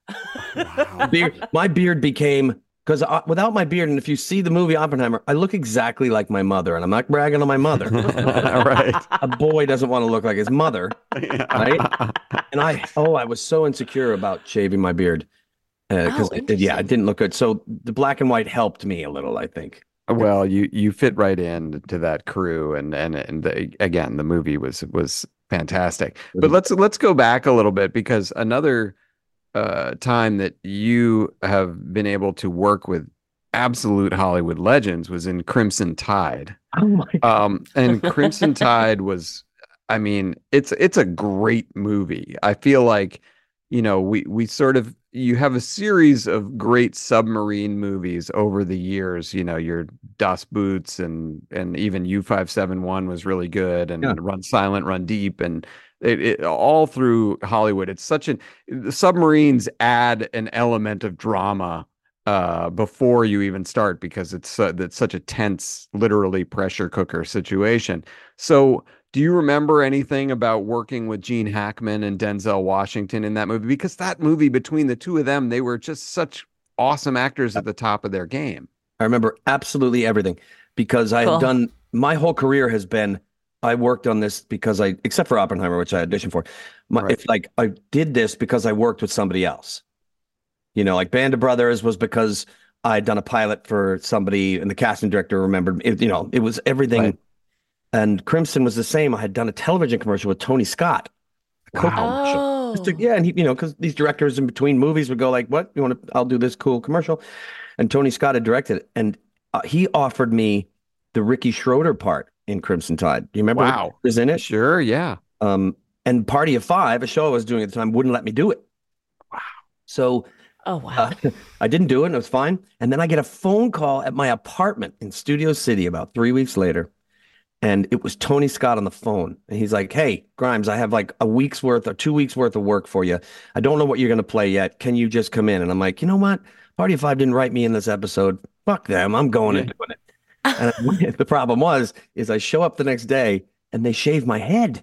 Beard, my beard became because without my beard, and if you see the movie Oppenheimer, I look exactly like my mother, and I'm not bragging on my mother. Right. A boy doesn't want to look like his mother, Yeah. right? And I, oh, I was so insecure about shaving my beard because Oh, it, yeah, it didn't look good. So the black and white helped me a little, I think. Well, you you fit right in to that crew, and and and the, again, the movie was was fantastic. But let's let's go back a little bit because another uh, time that you have been able to work with absolute Hollywood legends was in Crimson Tide. Oh my God. Um, and Crimson Tide was, I mean, it's it's a great movie. I feel like, you know, we we sort of you have a series of great submarine movies over the years. You know, your Dust Boots and and even U five seventy-one was really good, and Yeah. Run Silent, Run Deep, and it, it all through Hollywood. It's such an the submarines add an element of drama uh before you even start because it's uh, that's such a tense, literally pressure cooker situation. So do you remember anything about working with Gene Hackman and Denzel Washington in that movie? Because that movie, between the two of them, they were just such awesome actors at the top of their game. I remember absolutely everything because I Cool. had done my whole career has been I worked on this because I except for Oppenheimer, which I auditioned for. My, Right. It's like I did this because I worked with somebody else. You know, like Band of Brothers was because I'd done a pilot for somebody and the casting director remembered it, you know, it was everything. Right. And Crimson was the same. I had done a television commercial with Tony Scott. A Coke Wow. commercial. Oh. Just to- yeah, and he, you know, because these directors in between movies would go like, "What you want to? I'll do this cool commercial," and Tony Scott had directed it, and uh, he offered me the Ricky Schroeder part in Crimson Tide. Do you remember? Wow. Ricky was in it. Sure, yeah. Um, and Party of Five, a show I was doing at the time, wouldn't let me do it. Wow. So Oh, wow. uh, I didn't do it, and it was fine. And then I get a phone call at my apartment in Studio City about three weeks later. And it was Tony Scott on the phone. And he's like, "Hey, Grimes, I have like a week's worth or two weeks worth of work for you. I don't know what you're going to play yet. Can you just come in?" And I'm like, you know what? Party of Five didn't write me in this episode. Fuck them. I'm going and doing it. And the problem was, is I show up the next day and they shave my head.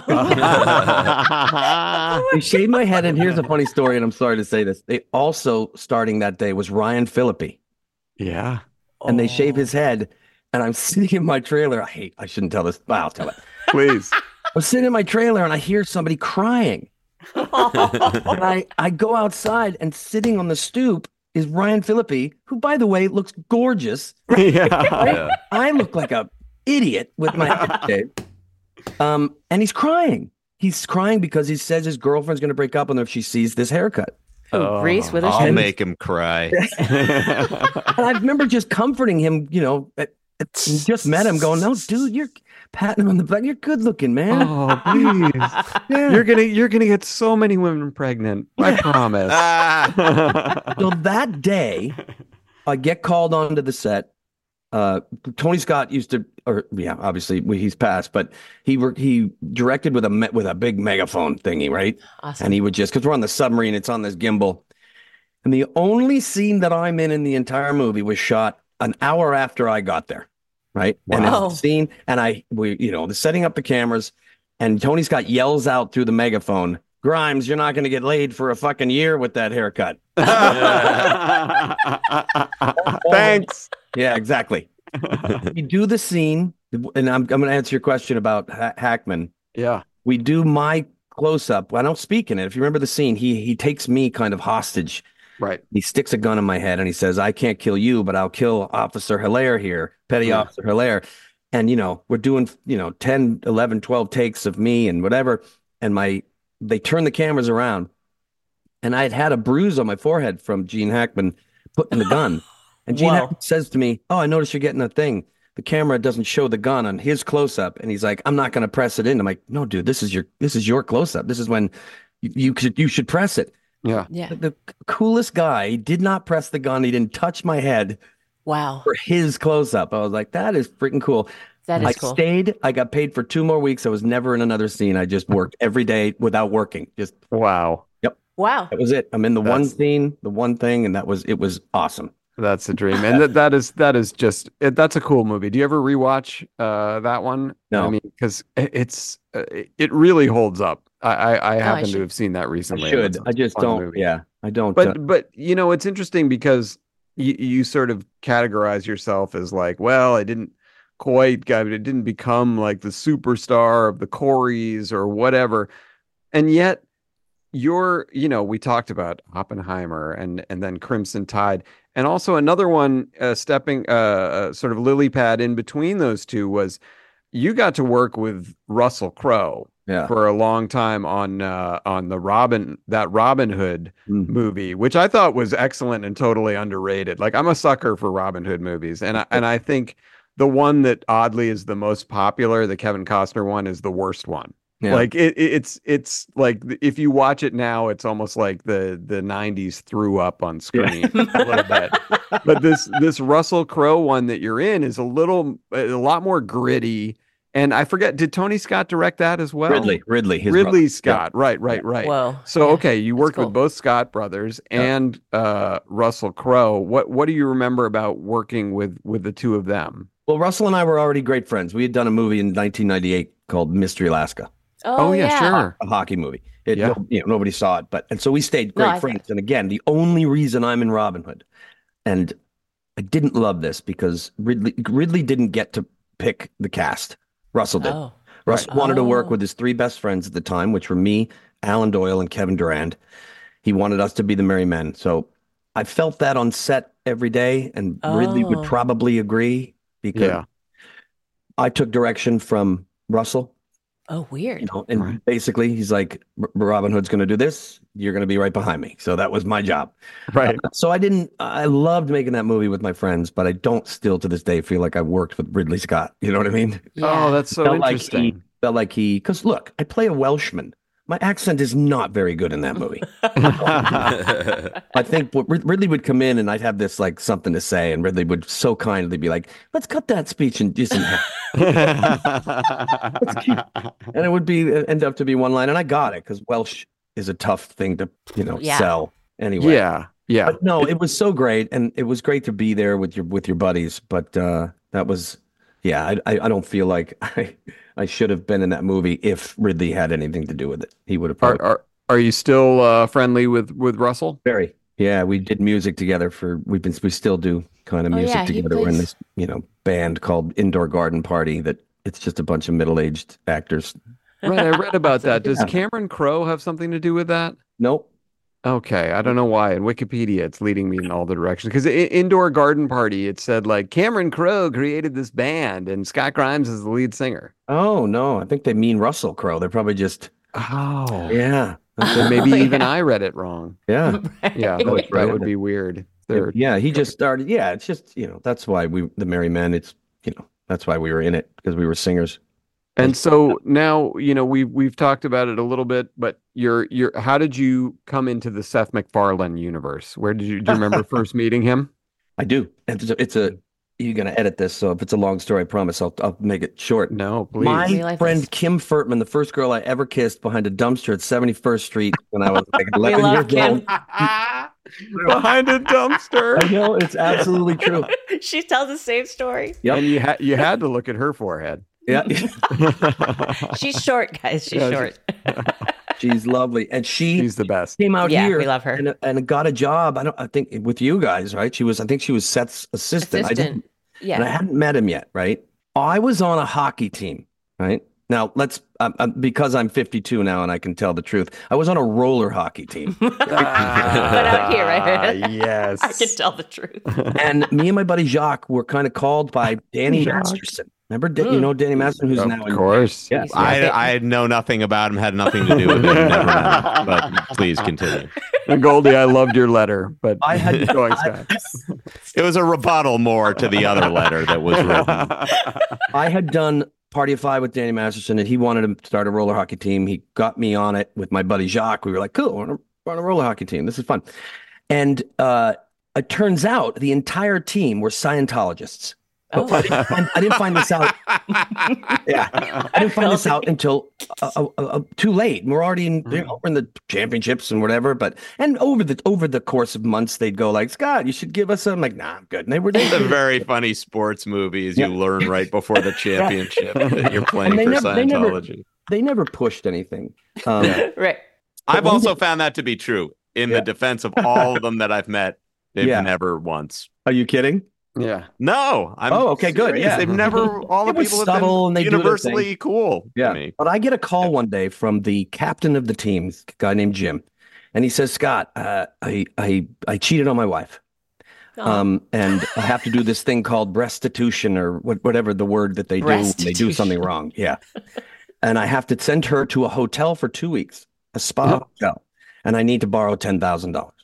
They shaved my head. And here's a funny story. And I'm sorry to say this. They also, starting that day, was Ryan Phillippe. Yeah. And they shave his head. And I'm sitting in my trailer. I hate, I shouldn't tell this. Well, I'll tell it. Please. I'm sitting in my trailer and I hear somebody crying. And I, I go outside and sitting on the stoop is Ryan Phillippe, who, by the way, looks gorgeous. Yeah. I look like a idiot with my head shaved. Um, and he's crying. He's crying because he says his girlfriend's going to break up with him if she sees this haircut. Oh, Reese I'll Witherspoon. make him cry. And I remember just comforting him, you know, at, at, just met him going, "No, dude, you're patting him on the back. You're good looking, man." Oh, please. Yeah. You're gonna you're gonna get so many women pregnant. I promise. So that day, I get called onto the set. Uh, Tony Scott used to, or yeah, obviously we- he's passed, but he worked, he directed with a me- with a big megaphone thingy, right? Awesome. And he would just, because we're on the submarine, it's on this gimbal. And the only scene that I'm in in the entire movie was shot an hour after I got there, right? And Wow. it's the scene, and I, we, you know, the setting up the cameras, and Tony Scott yells out through the megaphone, "Grimes, you're not going to get laid for a fucking year with that haircut." Thanks. Yeah, exactly. We do the scene, and I'm, I'm going to answer your question about ha- Hackman. Yeah. We do my close up. I don't speak in it. If you remember the scene, he he takes me kind of hostage. Right. He sticks a gun in my head and he says, "I can't kill you, but I'll kill Officer Hilaire here, Petty Yeah. Officer Hilaire." And, you know, we're doing, you know, ten, eleven, twelve takes of me and whatever. And my, they turn the cameras around and I had had a bruise on my forehead from Gene Hackman putting the gun. And Gene Whoa. Hackman says to me, "Oh, I noticed you're getting a thing. The camera doesn't show the gun on his close-up." And he's like, "I'm not going to press it in." I'm like, "No, dude, this is your this is your close-up. This is when you you, could, you should press it." Yeah. Yeah. The, the coolest guy, he did not press the gun. He didn't touch my head Wow. for his close-up. I was like, that is freaking cool. That is I cool. stayed. I got paid for two more weeks. I was never in another scene. I just worked every day without working. Just Wow. Yep. Wow. That was it. I'm in the one That's- scene, the one thing, and that was it was awesome. That's a dream, and that that is that is just it, that's a cool movie. Do you ever rewatch uh, that one? No. I mean, because it's uh, it really holds up. I I, I happen should- to have seen that recently. I and should. it's a I just fun don't. movie. Yeah, I don't. But uh, but you know, it's interesting because you you sort of categorize yourself as like, well, I didn't quite got it didn't become like the superstar of the Coreys or whatever, and yet you're you know we talked about Oppenheimer and and then Crimson Tide. And also another one, uh, stepping, uh, uh, sort of lily pad in between those two was, you got to work with Russell Crowe Yeah. for a long time on uh, on the Robin that Robin Hood Mm. movie, which I thought was excellent and totally underrated. Like I'm a sucker for Robin Hood movies, and I, and I think the one that oddly is the most popular, the Kevin Costner one, is the worst one. Yeah. Like it, it- it's it's like if you watch it now, it's almost like the the nineties threw up on screen a little bit. But this this Russell Crowe one that you're in is a little a lot more gritty. And I forget, did Tony Scott direct that as well? Ridley, Ridley, his Ridley brother. Scott, right, right, right. Whoa. So Yeah. okay, you worked cool. with both Scott brothers and uh, Russell Crowe. What what do you remember about working with with the two of them? Well, Russell and I were already great friends. We had done a movie in nineteen ninety-eight called Mystery Alaska, Oh, Oh, yeah, sure. a hockey movie. It, Yeah. no- you know, nobody saw it, but and so we stayed No, great I- friends. And again, the only reason I'm in Robin Hood, and I didn't love this because Ridley Ridley didn't get to pick the cast. Russell did. Oh. Russell wanted to work Oh. with his three best friends at the time, which were me, Alan Doyle, and Kevin Durand. He wanted us to be the Merry Men. So I felt that on set every day, and Ridley would Oh. probably agree because Yeah. I took direction from Russell. Oh, weird. You know, and Right. basically he's like, "R- Robin Hood's going to do this. You're going to be right behind me. So that was my job. Right. Uh, so I didn't, I loved making that movie with my friends, but I don't still to this day feel like I worked with Ridley Scott. You know what I mean? Yeah. Oh, that's so felt like interesting. he felt like he, because look, I play a Welshman. My accent is not very good in that movie. I think what Rid- Ridley would come in and I'd have this like something to say, and Ridley would so kindly be like, "Let's cut that speech and just," and it would be end up to be one line, and I got it because Welsh is a tough thing to you know Yeah. sell anyway. Yeah. Yeah. But no, it was so great, and it was great to be there with your with your buddies. But uh, that was, yeah, I, I I don't feel like I I should have been in that movie if Ridley had anything to do with it. He would have Are, probably are are you still uh, friendly with with Russell? very. Yeah, we did music together for we've been we still do kind of Oh, music yeah, he together. We're in plays- this you know band called Indoor Garden Party that it's just a bunch of middle aged actors. Right. I read about that. Does Yeah. Cameron Crowe have something to do with that? Nope. Okay, I don't know why. In Wikipedia, it's leading me in all the directions. Because Indoor Garden Party, it said like Cameron Crowe created this band, and Scott Grimes is the lead singer. Oh no, I think they mean Russell Crowe. They're probably just Oh, yeah. then maybe Oh, even yeah. I read it wrong. Yeah. Yeah, Oh, that, right. that would be weird. They're- Yeah, he just started. Yeah, it's just, you know, that's why we, the Merry Men, it's, you know, that's why we were in it because we were singers. And so now, you know, we've we've talked about it a little bit, but you're you're how did you come into the Seth MacFarlane universe? Where did you do you remember first meeting him? I do. It's a, it's a you're going to edit this. So if it's a long story, I promise I'll, I'll make it short. No, please. My We like friend this. Kim Furtman, the first girl I ever kissed behind a dumpster at seventy-first Street when I was like We eleven love years Kim. old. Behind a dumpster. I know, it's absolutely true. She tells the same story. Yep. And you had you had to look at her forehead. Yeah. She's short, guys. She's Yeah, short. She's lovely. And she She's the best. came out Yeah, here we love her. and, and got a job. I don't I think with you guys, right? She was I think she was Seth's assistant. I didn't Assistant. and I Yeah. hadn't met him yet, right? I was on a hockey team, right? Now, let's, um, um, because I'm fifty-two now and I can tell the truth, I was on a roller hockey team. But out here, right? Ah, yes. I can tell the truth. And me and my buddy Jacques were kind of called by Danny Jacques. Masterson, Remember, mm. you know, Danny Masterson, who's of now in... Of course. Yeah. I, I know nothing about him, had nothing to do with him, never met him, but please continue. And Goldie, I loved your letter, but I had going I, it was a rebuttal more to the other letter that was written. I had done Party of Five with Danny Masterson, and he wanted to start a roller hockey team. He got me on it with my buddy Jacques. We were like, cool, we're on a roller hockey team. This is fun. And uh, it turns out the entire team were Scientologists. Oh. I, didn't find, I didn't find this out. Yeah, I didn't find this out until uh, uh, uh, too late. We're already in, you know, we're in the championships and whatever. But and over the over the course of months, they'd go like, Scott, you should give us some. I'm like, nah, I'm good. And they were. They, the very funny sports movies yeah. you learn right before the championship that you're playing for never, Scientology. They never, they never pushed anything. Um, right. I've also found that to be true in yeah. the defense of all of them that I've met. They've yeah. never once. Are you kidding? Yeah. No. I'm oh, okay, good. serious. Yeah. They've never, all the people have been and they universally cool. Yeah. To me. But I get a call yeah. one day from the captain of the team, a guy named Jim. And he says, Scott, uh, I, I, I cheated on my wife. Oh. Um, and I have to do this thing called restitution or what, whatever the word that they do when they do something wrong. Yeah. And I have to send her to a hotel for two weeks, a spa oh. hotel. And I need to borrow ten thousand dollars.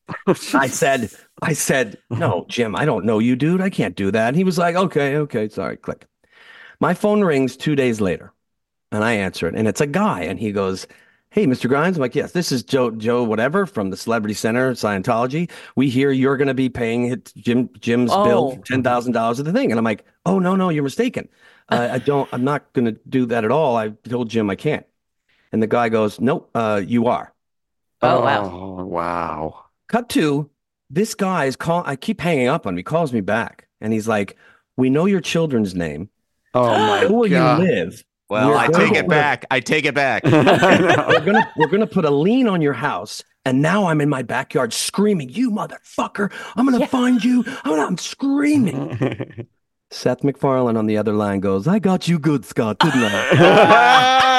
I said, I said, no, Jim, I don't know you, dude. I can't do that. And he was like, okay, okay, sorry, click. My phone rings two days later, and I answer it, and it's a guy, and he goes, hey, Mister Grimes. I'm like, yes, this is Joe, Joe, whatever, from the Celebrity Center, Scientology. We hear you're going to be paying Jim Jim's oh. bill for ten thousand dollars of the thing. And I'm like, oh, no, no, you're mistaken. Uh, I don't, I'm not going to do that at all. I told Jim I can't. And the guy goes, nope, uh, you are. Oh, wow. Oh, wow. Cut to, this guy is call. I keep hanging up on him. He calls me back, and he's like, "We know your children's name. Oh my Where God. you live? Well, I take it back. I take it back. we're gonna we're gonna put a lien on your house, and now I'm in my backyard screaming, "You motherfucker! I'm gonna yeah. find you! I'm, I'm screaming." Seth MacFarlane on the other line goes, "I got you good, Scott, didn't I?"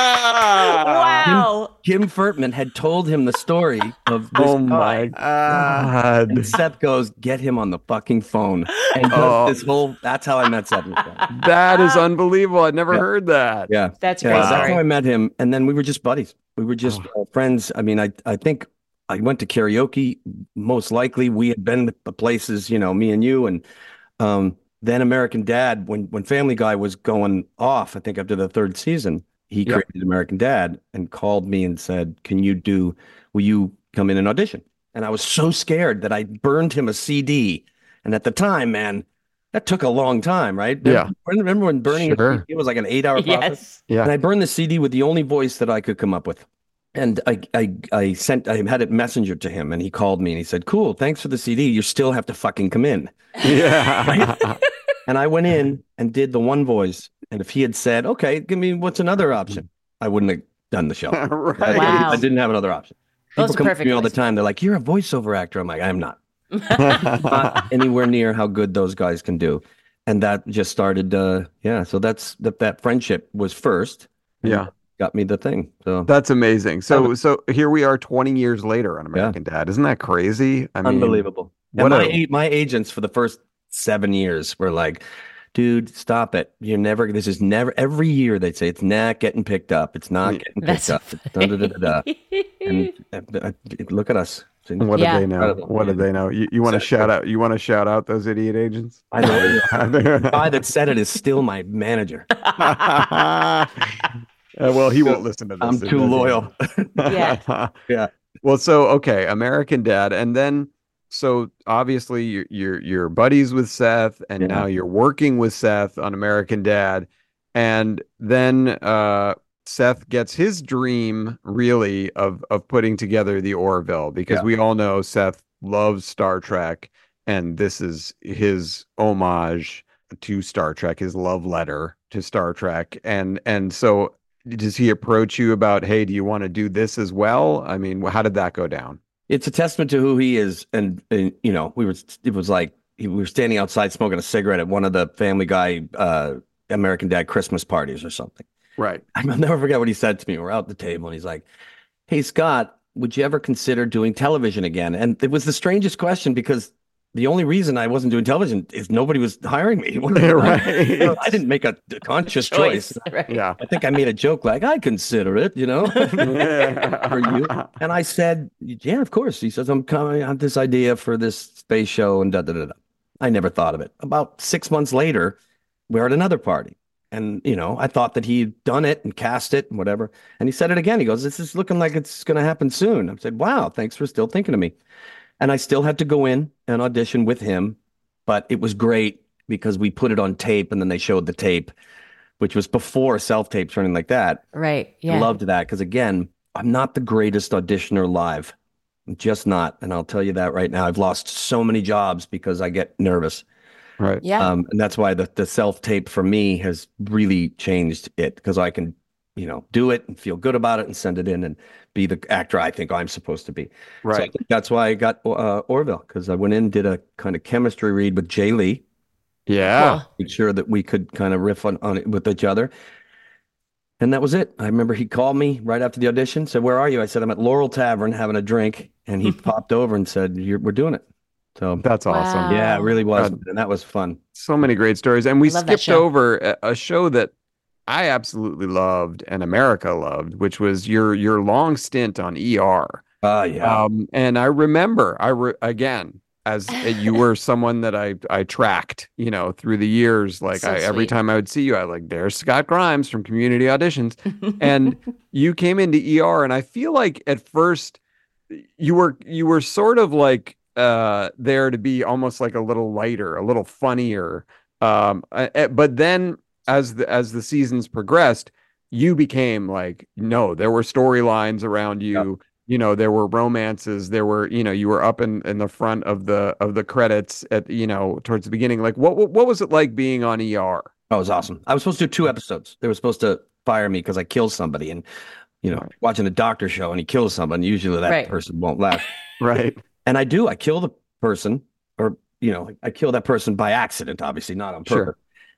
Wow. Jim, Jim Furtman had told him the story of this oh guy. my God. And Seth goes, get him on the fucking phone. And does oh. this whole, that's how I met Seth MacFarlane. That is unbelievable. I'd never yeah. heard that. Yeah. That's yeah, great. That's how I met him. And then we were just buddies. We were just oh. uh, friends. I mean, I, I think I went to karaoke. Most likely we had been to places, you know, me and you. And um, then American Dad, when, when Family Guy was going off, I think after the third season, he yep. created American Dad and called me and said, can you do, will you come in and audition? And I was so scared that I burned him a C D. And at the time, man, that took a long time, right? Yeah. Remember when burning sure. a C D was like an eight hour process? Yes. Yeah. And I burned the C D with the only voice that I could come up with. And I, I, I sent, I had it messenger to him, and he called me and he said, cool, thanks for the C D. You still have to fucking come in. Yeah. And I went in and did the one voice. And if he had said, okay, give me what's another option, I wouldn't have done the show. Right. I, Wow. I didn't have another option. People Those are come perfect to me all the voices. time. They're like, you're a voiceover actor. I'm like, I'm not. Not anywhere near how good those guys can do. And that just started, uh, yeah. So that's that, that friendship was first. Yeah. Got me the thing. So that's amazing. So, so here we are twenty years later on American yeah. Dad. Isn't that crazy? I mean, unbelievable. And my, a... my agents for the first seven years were like, dude, stop it. You're never, this is never, every year they'd say, it's not getting picked up. It's not getting picked That's up. It's da, da, da, da, da. And uh, uh, look at us. What Yeah. do they know? Incredible. What do they know? You, you want to shout out? You want to shout out those idiot agents? I know. The guy that said it is still my manager. Uh, well, he won't listen to this. I'm too loyal. Yeah. Yeah. Well, so okay, American Dad, and then so obviously you're you're, you're buddies with Seth, and Yeah. now you're working with Seth on American Dad, and then uh, Seth gets his dream really of of putting together the Orville, because Yeah. we all know Seth loves Star Trek, and this is his homage to Star Trek, his love letter to Star Trek, and and so. Does he approach you about, hey, do you want to do this as well? I mean, how did that go down? It's a testament to who he is. And, and you know, we were, it was like, we were standing outside smoking a cigarette at one of the Family Guy, uh, American Dad Christmas parties or something. Right. I'll never forget what he said to me. We're out at the table and he's like, hey, Scott, would you ever consider doing television again? And it was the strangest question because the only reason I wasn't doing television is nobody was hiring me. Right. I didn't make a conscious choice. Choice, right. Yeah. I think I made a joke like, I consider it, you know, for you. And I said, yeah, of course. He says, I'm coming, I have this idea for this space show and da da da da. I never thought of it. About six months later, we were at another party. And, you know, I thought that he'd done it and cast it and whatever. And he said it again. He goes, this is looking like it's going to happen soon. I said, wow, thanks for still thinking of me. And I still had to go in and audition with him. But it was great because we put it on tape and then they showed the tape, which was before self-tapes or anything like that. Right. Yeah. I loved that because, again, I'm not the greatest auditioner live. I'm just not. And I'll tell you that right now. I've lost so many jobs because I get nervous. Right. Yeah. Um, and that's why the, the self-tape for me has really changed it because I can, you know, do it and feel good about it and send it in and be the actor I think I'm supposed to be. Right. So I think that's why I got uh, Orville, because I went in and did a kind of chemistry read with Jay Lee. Yeah. Cool. Made sure that we could kind of riff on, on it with each other. And that was it. I remember he called me right after the audition, said, where are you? I said, I'm at Laurel Tavern having a drink. And he popped over and said, You're, we're doing it. So That's Wow. awesome. yeah, it really was. God. And that was fun. So many great stories. And we I love that skipped show. over a, a show that I absolutely loved and America loved, which was your your long stint on E R. Oh, yeah. Um, and I remember, I re- again, as you were someone that I I tracked, you know, through the years. Like So I, every sweet. time I would see you, I like, there's Scott Grimes from Community Auditions, and you came into E R, and I feel like at first you were you were sort of like uh there to be almost like a little lighter, a little funnier. Um, uh, but then as the as the seasons progressed, you became like, no, there were storylines around you. Yep. You know, there were romances, there were, you know, you were up in, in the front of the of the credits at, you know, towards the beginning. Like what what, what was it like being on E R? That was awesome. I was supposed to do two episodes. They were supposed to fire me because I killed somebody. And, you know, Right. watching a doctor show and he kills someone, usually that Right. person won't laugh. Right. And I do. I kill the person, or, you know, I kill that person by accident, obviously, not on Sure. purpose.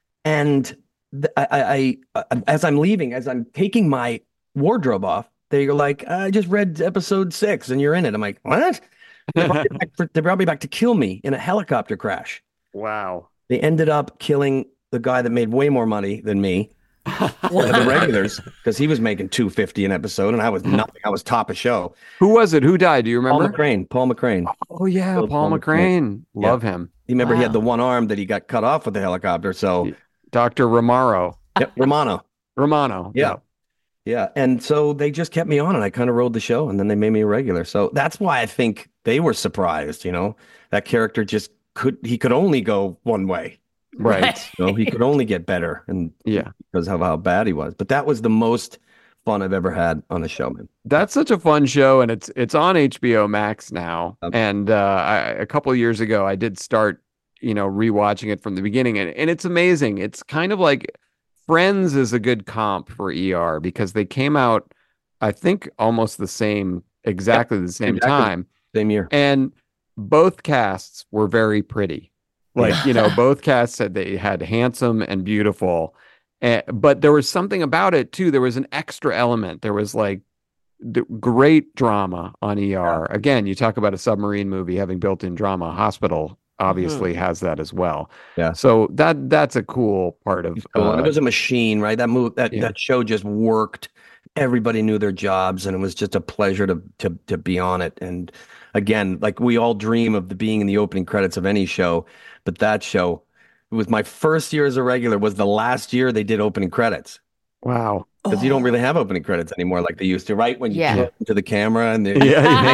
And th- I, I, I, as I'm leaving, as I'm taking my wardrobe off, they're like, I just read episode six and you're in it. I'm like, what? They brought me back, for, they brought me back to kill me in a helicopter crash. Wow. They ended up killing the guy that made way more money than me, one of the regulars, because he was making two fifty an episode, and I was nothing. I was top of show. Who was it? Who died? Do you Paul remember? McCrane. Paul McCrane. Oh yeah, Paul Paul McCrane. McCrane. Love him. You remember he had Wow. the one arm that he got cut off with the helicopter. So, Doctor Romaro. yep, Romano. Romano. Yeah. Yeah. And so they just kept me on and I kind of rode the show and then they made me a regular. So that's why I think they were surprised, you know, that character just could, he could only go one way. Right. You know, he could only get better and Yeah. because of how bad he was. But that was the most fun I've ever had on a show, man. That's such a fun show, and it's it's on H B O Max now. Yep. And uh, I, a couple of years ago, I did start, you know, rewatching it from the beginning, and, and it's amazing. It's kind of like Friends is a good comp for E R because they came out, I think, almost the same, exactly the same exactly. time, Same year. and both casts were very pretty. Like, you know, both casts said they had handsome and beautiful. Uh, but there was something about it too. There was an extra element. There was like the great drama on E R. Yeah. Again, you talk about a submarine movie having built-in drama. Hospital obviously mm-hmm. has that as well. Yeah. So that that's a cool part of. Cool. Uh, it was a machine, right? That move, that yeah. that show just worked. Everybody knew their jobs, and it was just a pleasure to to to be on it. And again, like we all dream of the being in the opening credits of any show, but that show. It was my first year as a regular, was the last year they did opening credits. Wow. Because oh. you don't really have opening credits anymore like they used to, right? When you yeah. look into the camera and the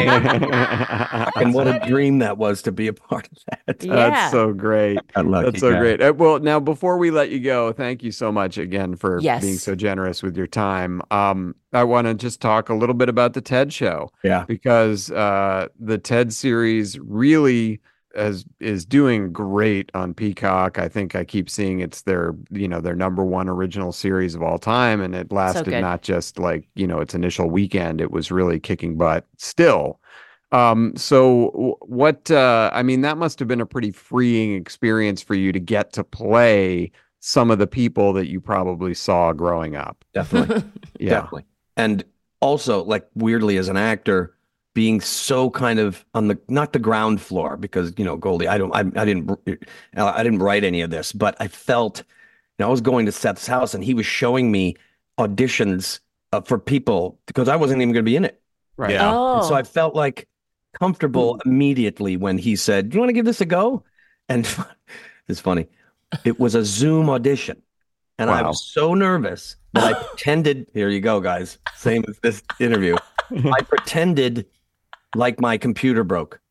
yeah. And what a dream that was to be a part of that. Yeah. That's so great. That's so guy. great. Uh, well, now before we let you go, thank you so much again for yes. being so generous with your time. Um, I want to just talk a little bit about the TED Show. Yeah. Because uh, the TED series really As is doing great on Peacock. I think I keep seeing it's their, you know, their number one original series of all time, and it lasted so not just like, you know, its initial weekend. It was really kicking butt still. Um, so what? Uh, I mean, that must have been a pretty freeing experience for you to get to play some of the people that you probably saw growing up. Definitely, yeah, definitely, and also like weirdly as an actor. being so kind of on the not the ground floor because you know Goldie, I don't, I, I didn't, I didn't write any of this, but I felt, you know, I was going to Seth's house and he was showing me auditions uh, for people because I wasn't even going to be in it. Right. Yeah. Oh. And so I felt like comfortable Mm. immediately when he said, "Do you want to give this a go?" And it's funny, it was a Zoom audition, and I Wow. was so nervous that I pretended. Here you go, guys. Same as this interview. I pretended like my computer broke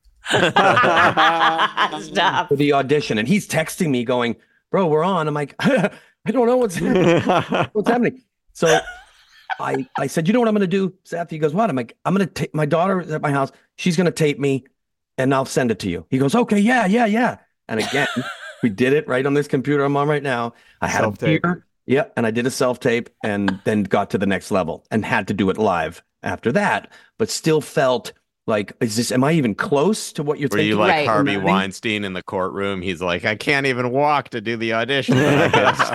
Stop. for the audition, and he's texting me going, "Bro, we're on." I'm like, I don't know what's what's happening. So I I said, "You know what I'm going to do, Seth?" He goes, "What?" I'm like, "I'm going to take my daughter at my house. She's going to tape me, and I'll send it to you." He goes, "Okay, yeah, yeah, yeah." And again, we did it right on this computer I'm on right now. I had Self-tape. a beer, yeah, and I did a self tape, and then got to the next level and had to do it live after that, but still felt like, is this? Am I even close to what you're Were thinking? you like Right. Harvey Maybe? Weinstein in the courtroom? He's like, I can't even walk to do the audition. but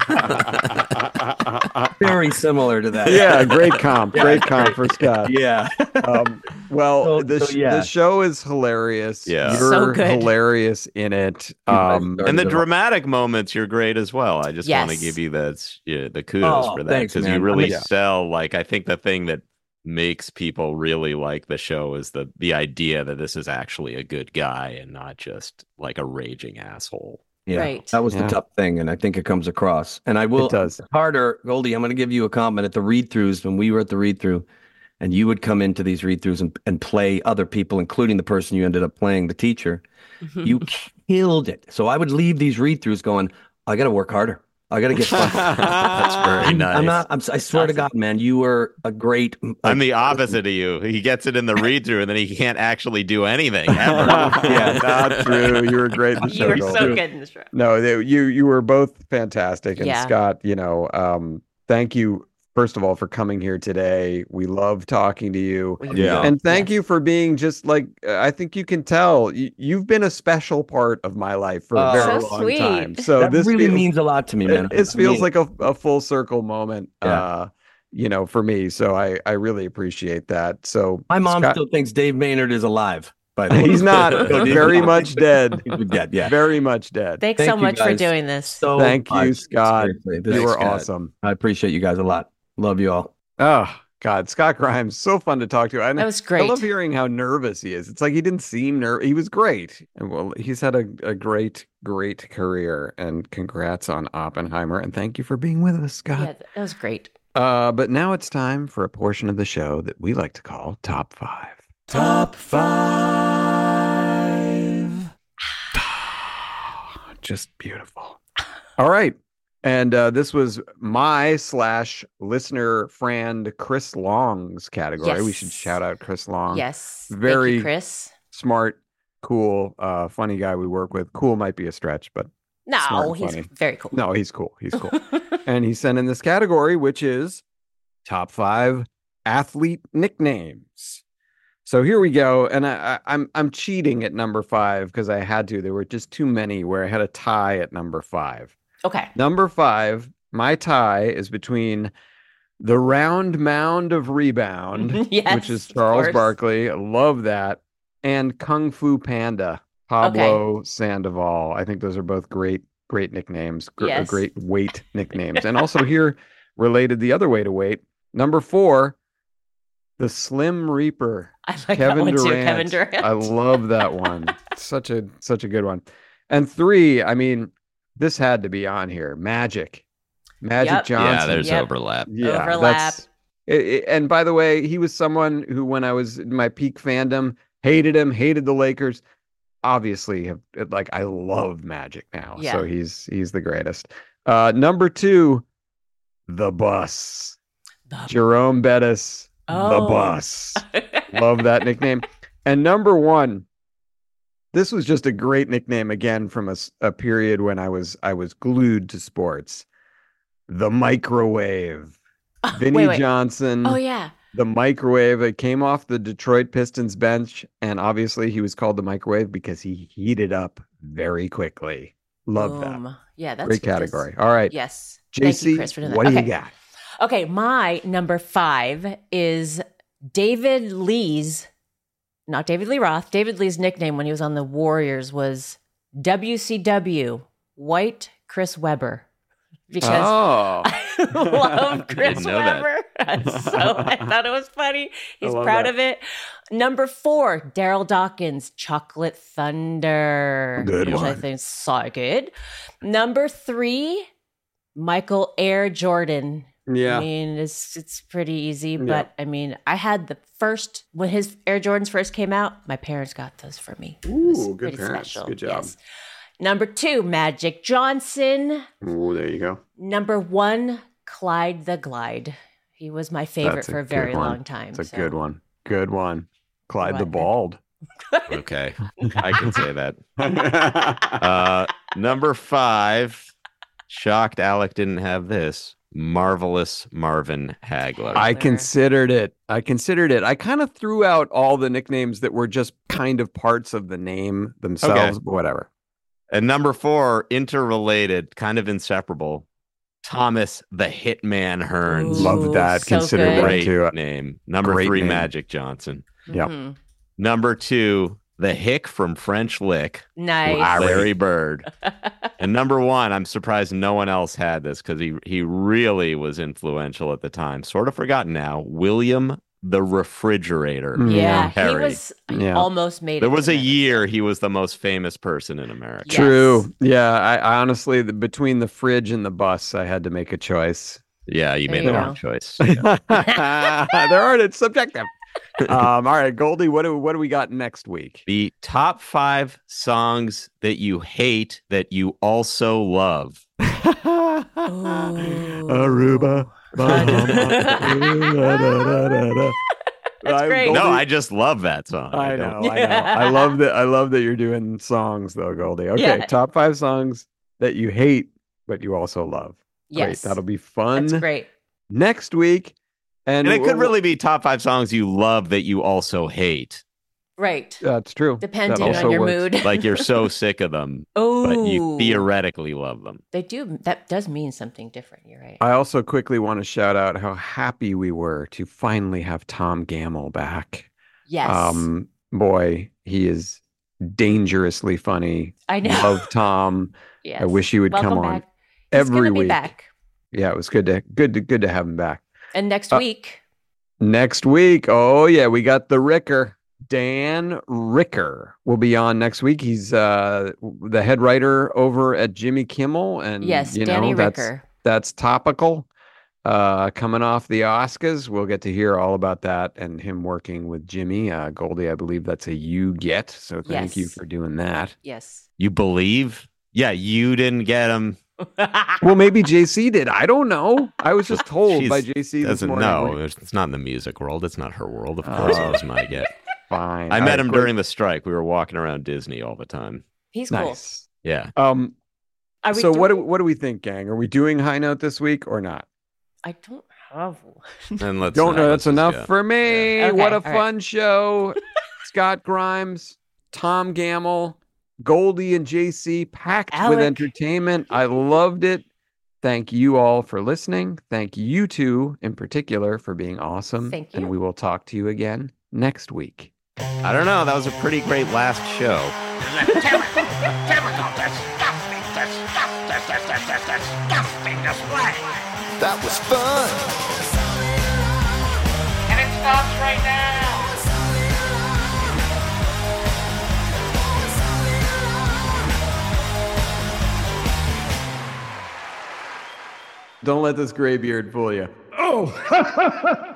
I guess. Very similar to that. Yeah, great comp. Great comp for Scott. Yeah. Um, well, So- the, so, sh- yeah. the show is hilarious. Yeah. You're So good. hilarious in it. Um, And the Started it all. dramatic moments, you're great as well. I just want to Yes. give you that, yeah, the kudos Oh, for that thanks, because man. you really I mean- sell. Like, I think the thing that makes people really like the show is the the idea that this is actually a good guy and not just like a raging asshole. Yeah, Right. that was Yeah. the tough thing, and I think it comes across. And I will. It does. Harder, Goldie. I'm going to give you a comment at the read-throughs when we were at the read-through, and you would come into these read-throughs and, and play other people, including the person you ended up playing, the teacher. You killed it. So I would leave these read-throughs going, I got to work harder. I got to get fun. That's very I'm, nice. I'm not. I'm, I swear to God, man, you were a great. I'm the opposite of you. He gets it in the read through and then he can't actually do anything ever. yeah, not true. You were great in the show. You were Goldie. so good in this show. No, they, you you were both fantastic. And Yeah. Scott, you know, um, thank you first of all for coming here today. We love talking to you. Yeah. And thank Yes. you for being just like uh, I think you can tell you, you've been a special part of my life for a Oh. very So long sweet. time. So that this really feels, means a lot to me, man. it, this I feels mean, like a, a full circle moment. Yeah. Uh, you know, for me. So I I really appreciate that. So my mom Scott- still thinks Dave Maynard is alive. By the way, he's not So he's very not. much dead. He's dead. Yeah. Very much dead. Thanks Thank so you, much for guys. doing this. So Thank you, much. Scott. Seriously, this You is were Scott. awesome. I appreciate you guys a lot. Love you all. Oh God, Scott Grimes, so fun to talk to. And That was I great. love hearing how nervous he is. It's like he didn't seem nervous. He was great. And well, he's had a, a great, great career. And congrats on Oppenheimer. And thank you for being with us, Scott. Yeah, that was great. Uh, but now it's time for a portion of the show that we like to call Top Five. Top Five. Just beautiful. All right. And uh, this was my slash listener friend Chris Long's category. We Yes. should shout out Chris Long. Yes. Thank Very you, Chris. smart, cool, uh, funny guy we work with. Cool might be a stretch, but smart No, and he's funny. very cool. No, he's cool. He's cool. And he sent in this category, which is top five athlete nicknames. So here we go. And I, I, I'm I'm cheating at number five because I had to. There were just too many where I had a tie at number five. Okay. Number five, my tie is between the round mound of rebound, Yes, which is of Charles course. Barkley. I love that. And Kung Fu Panda, Pablo Sandoval. I think those are both great, great nicknames, gr- Yes. great weight nicknames. And also here, related the other way to weight, number four, the Slim Reaper. I like Kevin that one Durant. too. Kevin Durant. I love that one. Such a such a good one. And three, I mean, this had to be on here. Magic. Magic Yep. Johnson. Yeah, there's Yep. overlap. Yeah, Overlap. that's- it- it- and by the way, he was someone who, when I was in my peak fandom, hated him, hated the Lakers. Obviously, have like I love Magic now, Yeah. so he's he's the greatest. Uh, number two, the Bus. The- Jerome Bettis, the Oh. Bus. Love that nickname. And number one, this was just a great nickname again from a, s- a period when I was I was glued to sports. The Microwave. Vinnie wait, wait. Johnson. Oh yeah. The Microwave. It came off the Detroit Pistons bench, and obviously he was called the Microwave because he heated up very quickly. Love that. Boom. Yeah, that's Great that's- category. All right. Yes. J C, Thank you, Chris, for doing that. what do Okay. you got? Okay, my number five is David Lee's not David Lee Roth. David Lee's nickname when he was on the Warriors was W C W, White Chris Webber. Because Oh. I love Chris know that. Webber. So I thought it was funny. He's love proud that. of it. Number four, Daryl Dawkins, Chocolate Thunder. Good which I one. think is so good. Number three, Michael Air Jordan. Yeah. I mean, it's it's pretty easy, Yeah. but I mean, I had the first when his Air Jordans first came out. My parents got those for me. It was Ooh, good pretty parents. special. Good job. Yes. Number two, Magic Johnson. Ooh, there you go. Number one, Clyde the Glide. He was my favorite That's a for a good very one. long time. It's a so- good one. Good one. Clyde the What? Bald. Okay, I can say that. Uh, number five, shocked Alec didn't have this. Marvelous Marvin Hagler. I There. considered it. I considered it. I kind of threw out all the nicknames that were just kind of parts of the name themselves, but whatever. And number four, interrelated, kind of inseparable. Thomas the Hitman Hearns. Ooh, Love that. so Consider good. that Great too. name. Number Great three, name. Magic Johnson. Yep. Mhm. Number two, the Hick from French Lick. Nice. Larry Bird. And number one, I'm surprised no one else had this because he he really was influential at the time. Sort of forgotten now. William the Refrigerator. Mm. Yeah, he Harry. was he Yeah. almost made it. There was to a that. year he was the most famous person in America. Yes. True. Yeah. I, I honestly, the, between the fridge and the bus, I had to make a choice. Yeah, you There made you the go. wrong choice. there aren't. It's subjective. um, all right, Goldie, what do what do we got next week? The top five songs that you hate that you also love. Aruba. That's I- great. Goldie- No, I just love that song. I don't- know, I know. I love that. I love that you're doing songs though, Goldie. Okay, Yeah. top five songs that you hate but you also love. Great, Yes. that'll be fun. That's great. Next week, and, And it could we'll- really be top five songs you love that you also hate. Right. That's true. Depending That also on your works. mood. Like you're so sick of them, Oh, but you theoretically love them. they do. That does mean something different. You're right. I also quickly want to shout out how happy we were to finally have Tom Gamble back. Yes. Um, boy, he is dangerously funny. I know. Love Tom. Yes. I wish he would Welcome come on back. He's every gonna be week. back. Yeah, it was good to good to good to have him back. And next Uh, week, Next week, oh yeah, we got the Ricker. Dan Ricker will be on next week. He's uh, the head writer over at Jimmy Kimmel, and yes, you Danny know that's Ricker. that's topical. Uh, coming off the Oscars, we'll get to hear all about that and him working with Jimmy. Uh, Goldie, I believe that's a you get. So thank you Yes. for doing that. Yes. You believe? Yeah, you didn't get them. Well, maybe J C did. I don't know. I was just told She's- by J C this Doesn't morning. know. It's not in the music world. It's not her world. Of course, Oh. it was my get. Fine. I All met right, him quick- during the strike. We were walking around Disney all the time. He's cool. Nice. Yeah. Um. Are we So what do doing- what do we think, gang? Are we doing high note this week or not? I don't have one. And let's Don't not- know. let's That's just enough go. for me. Okay, What a all right. fun show. Scott Grimes, Tom Gamble, Goldie, and J C packed with Alec. entertainment. I loved it. Thank you all for listening. Thank you two in particular for being awesome. Thank And you. we will talk to you again next week. I don't know. That was a pretty great last show. Typical, typical, disgusting, disgusting, disgusting, disgusting display. That was fun. And it stops right now. Don't let this gray beard fool you. Oh,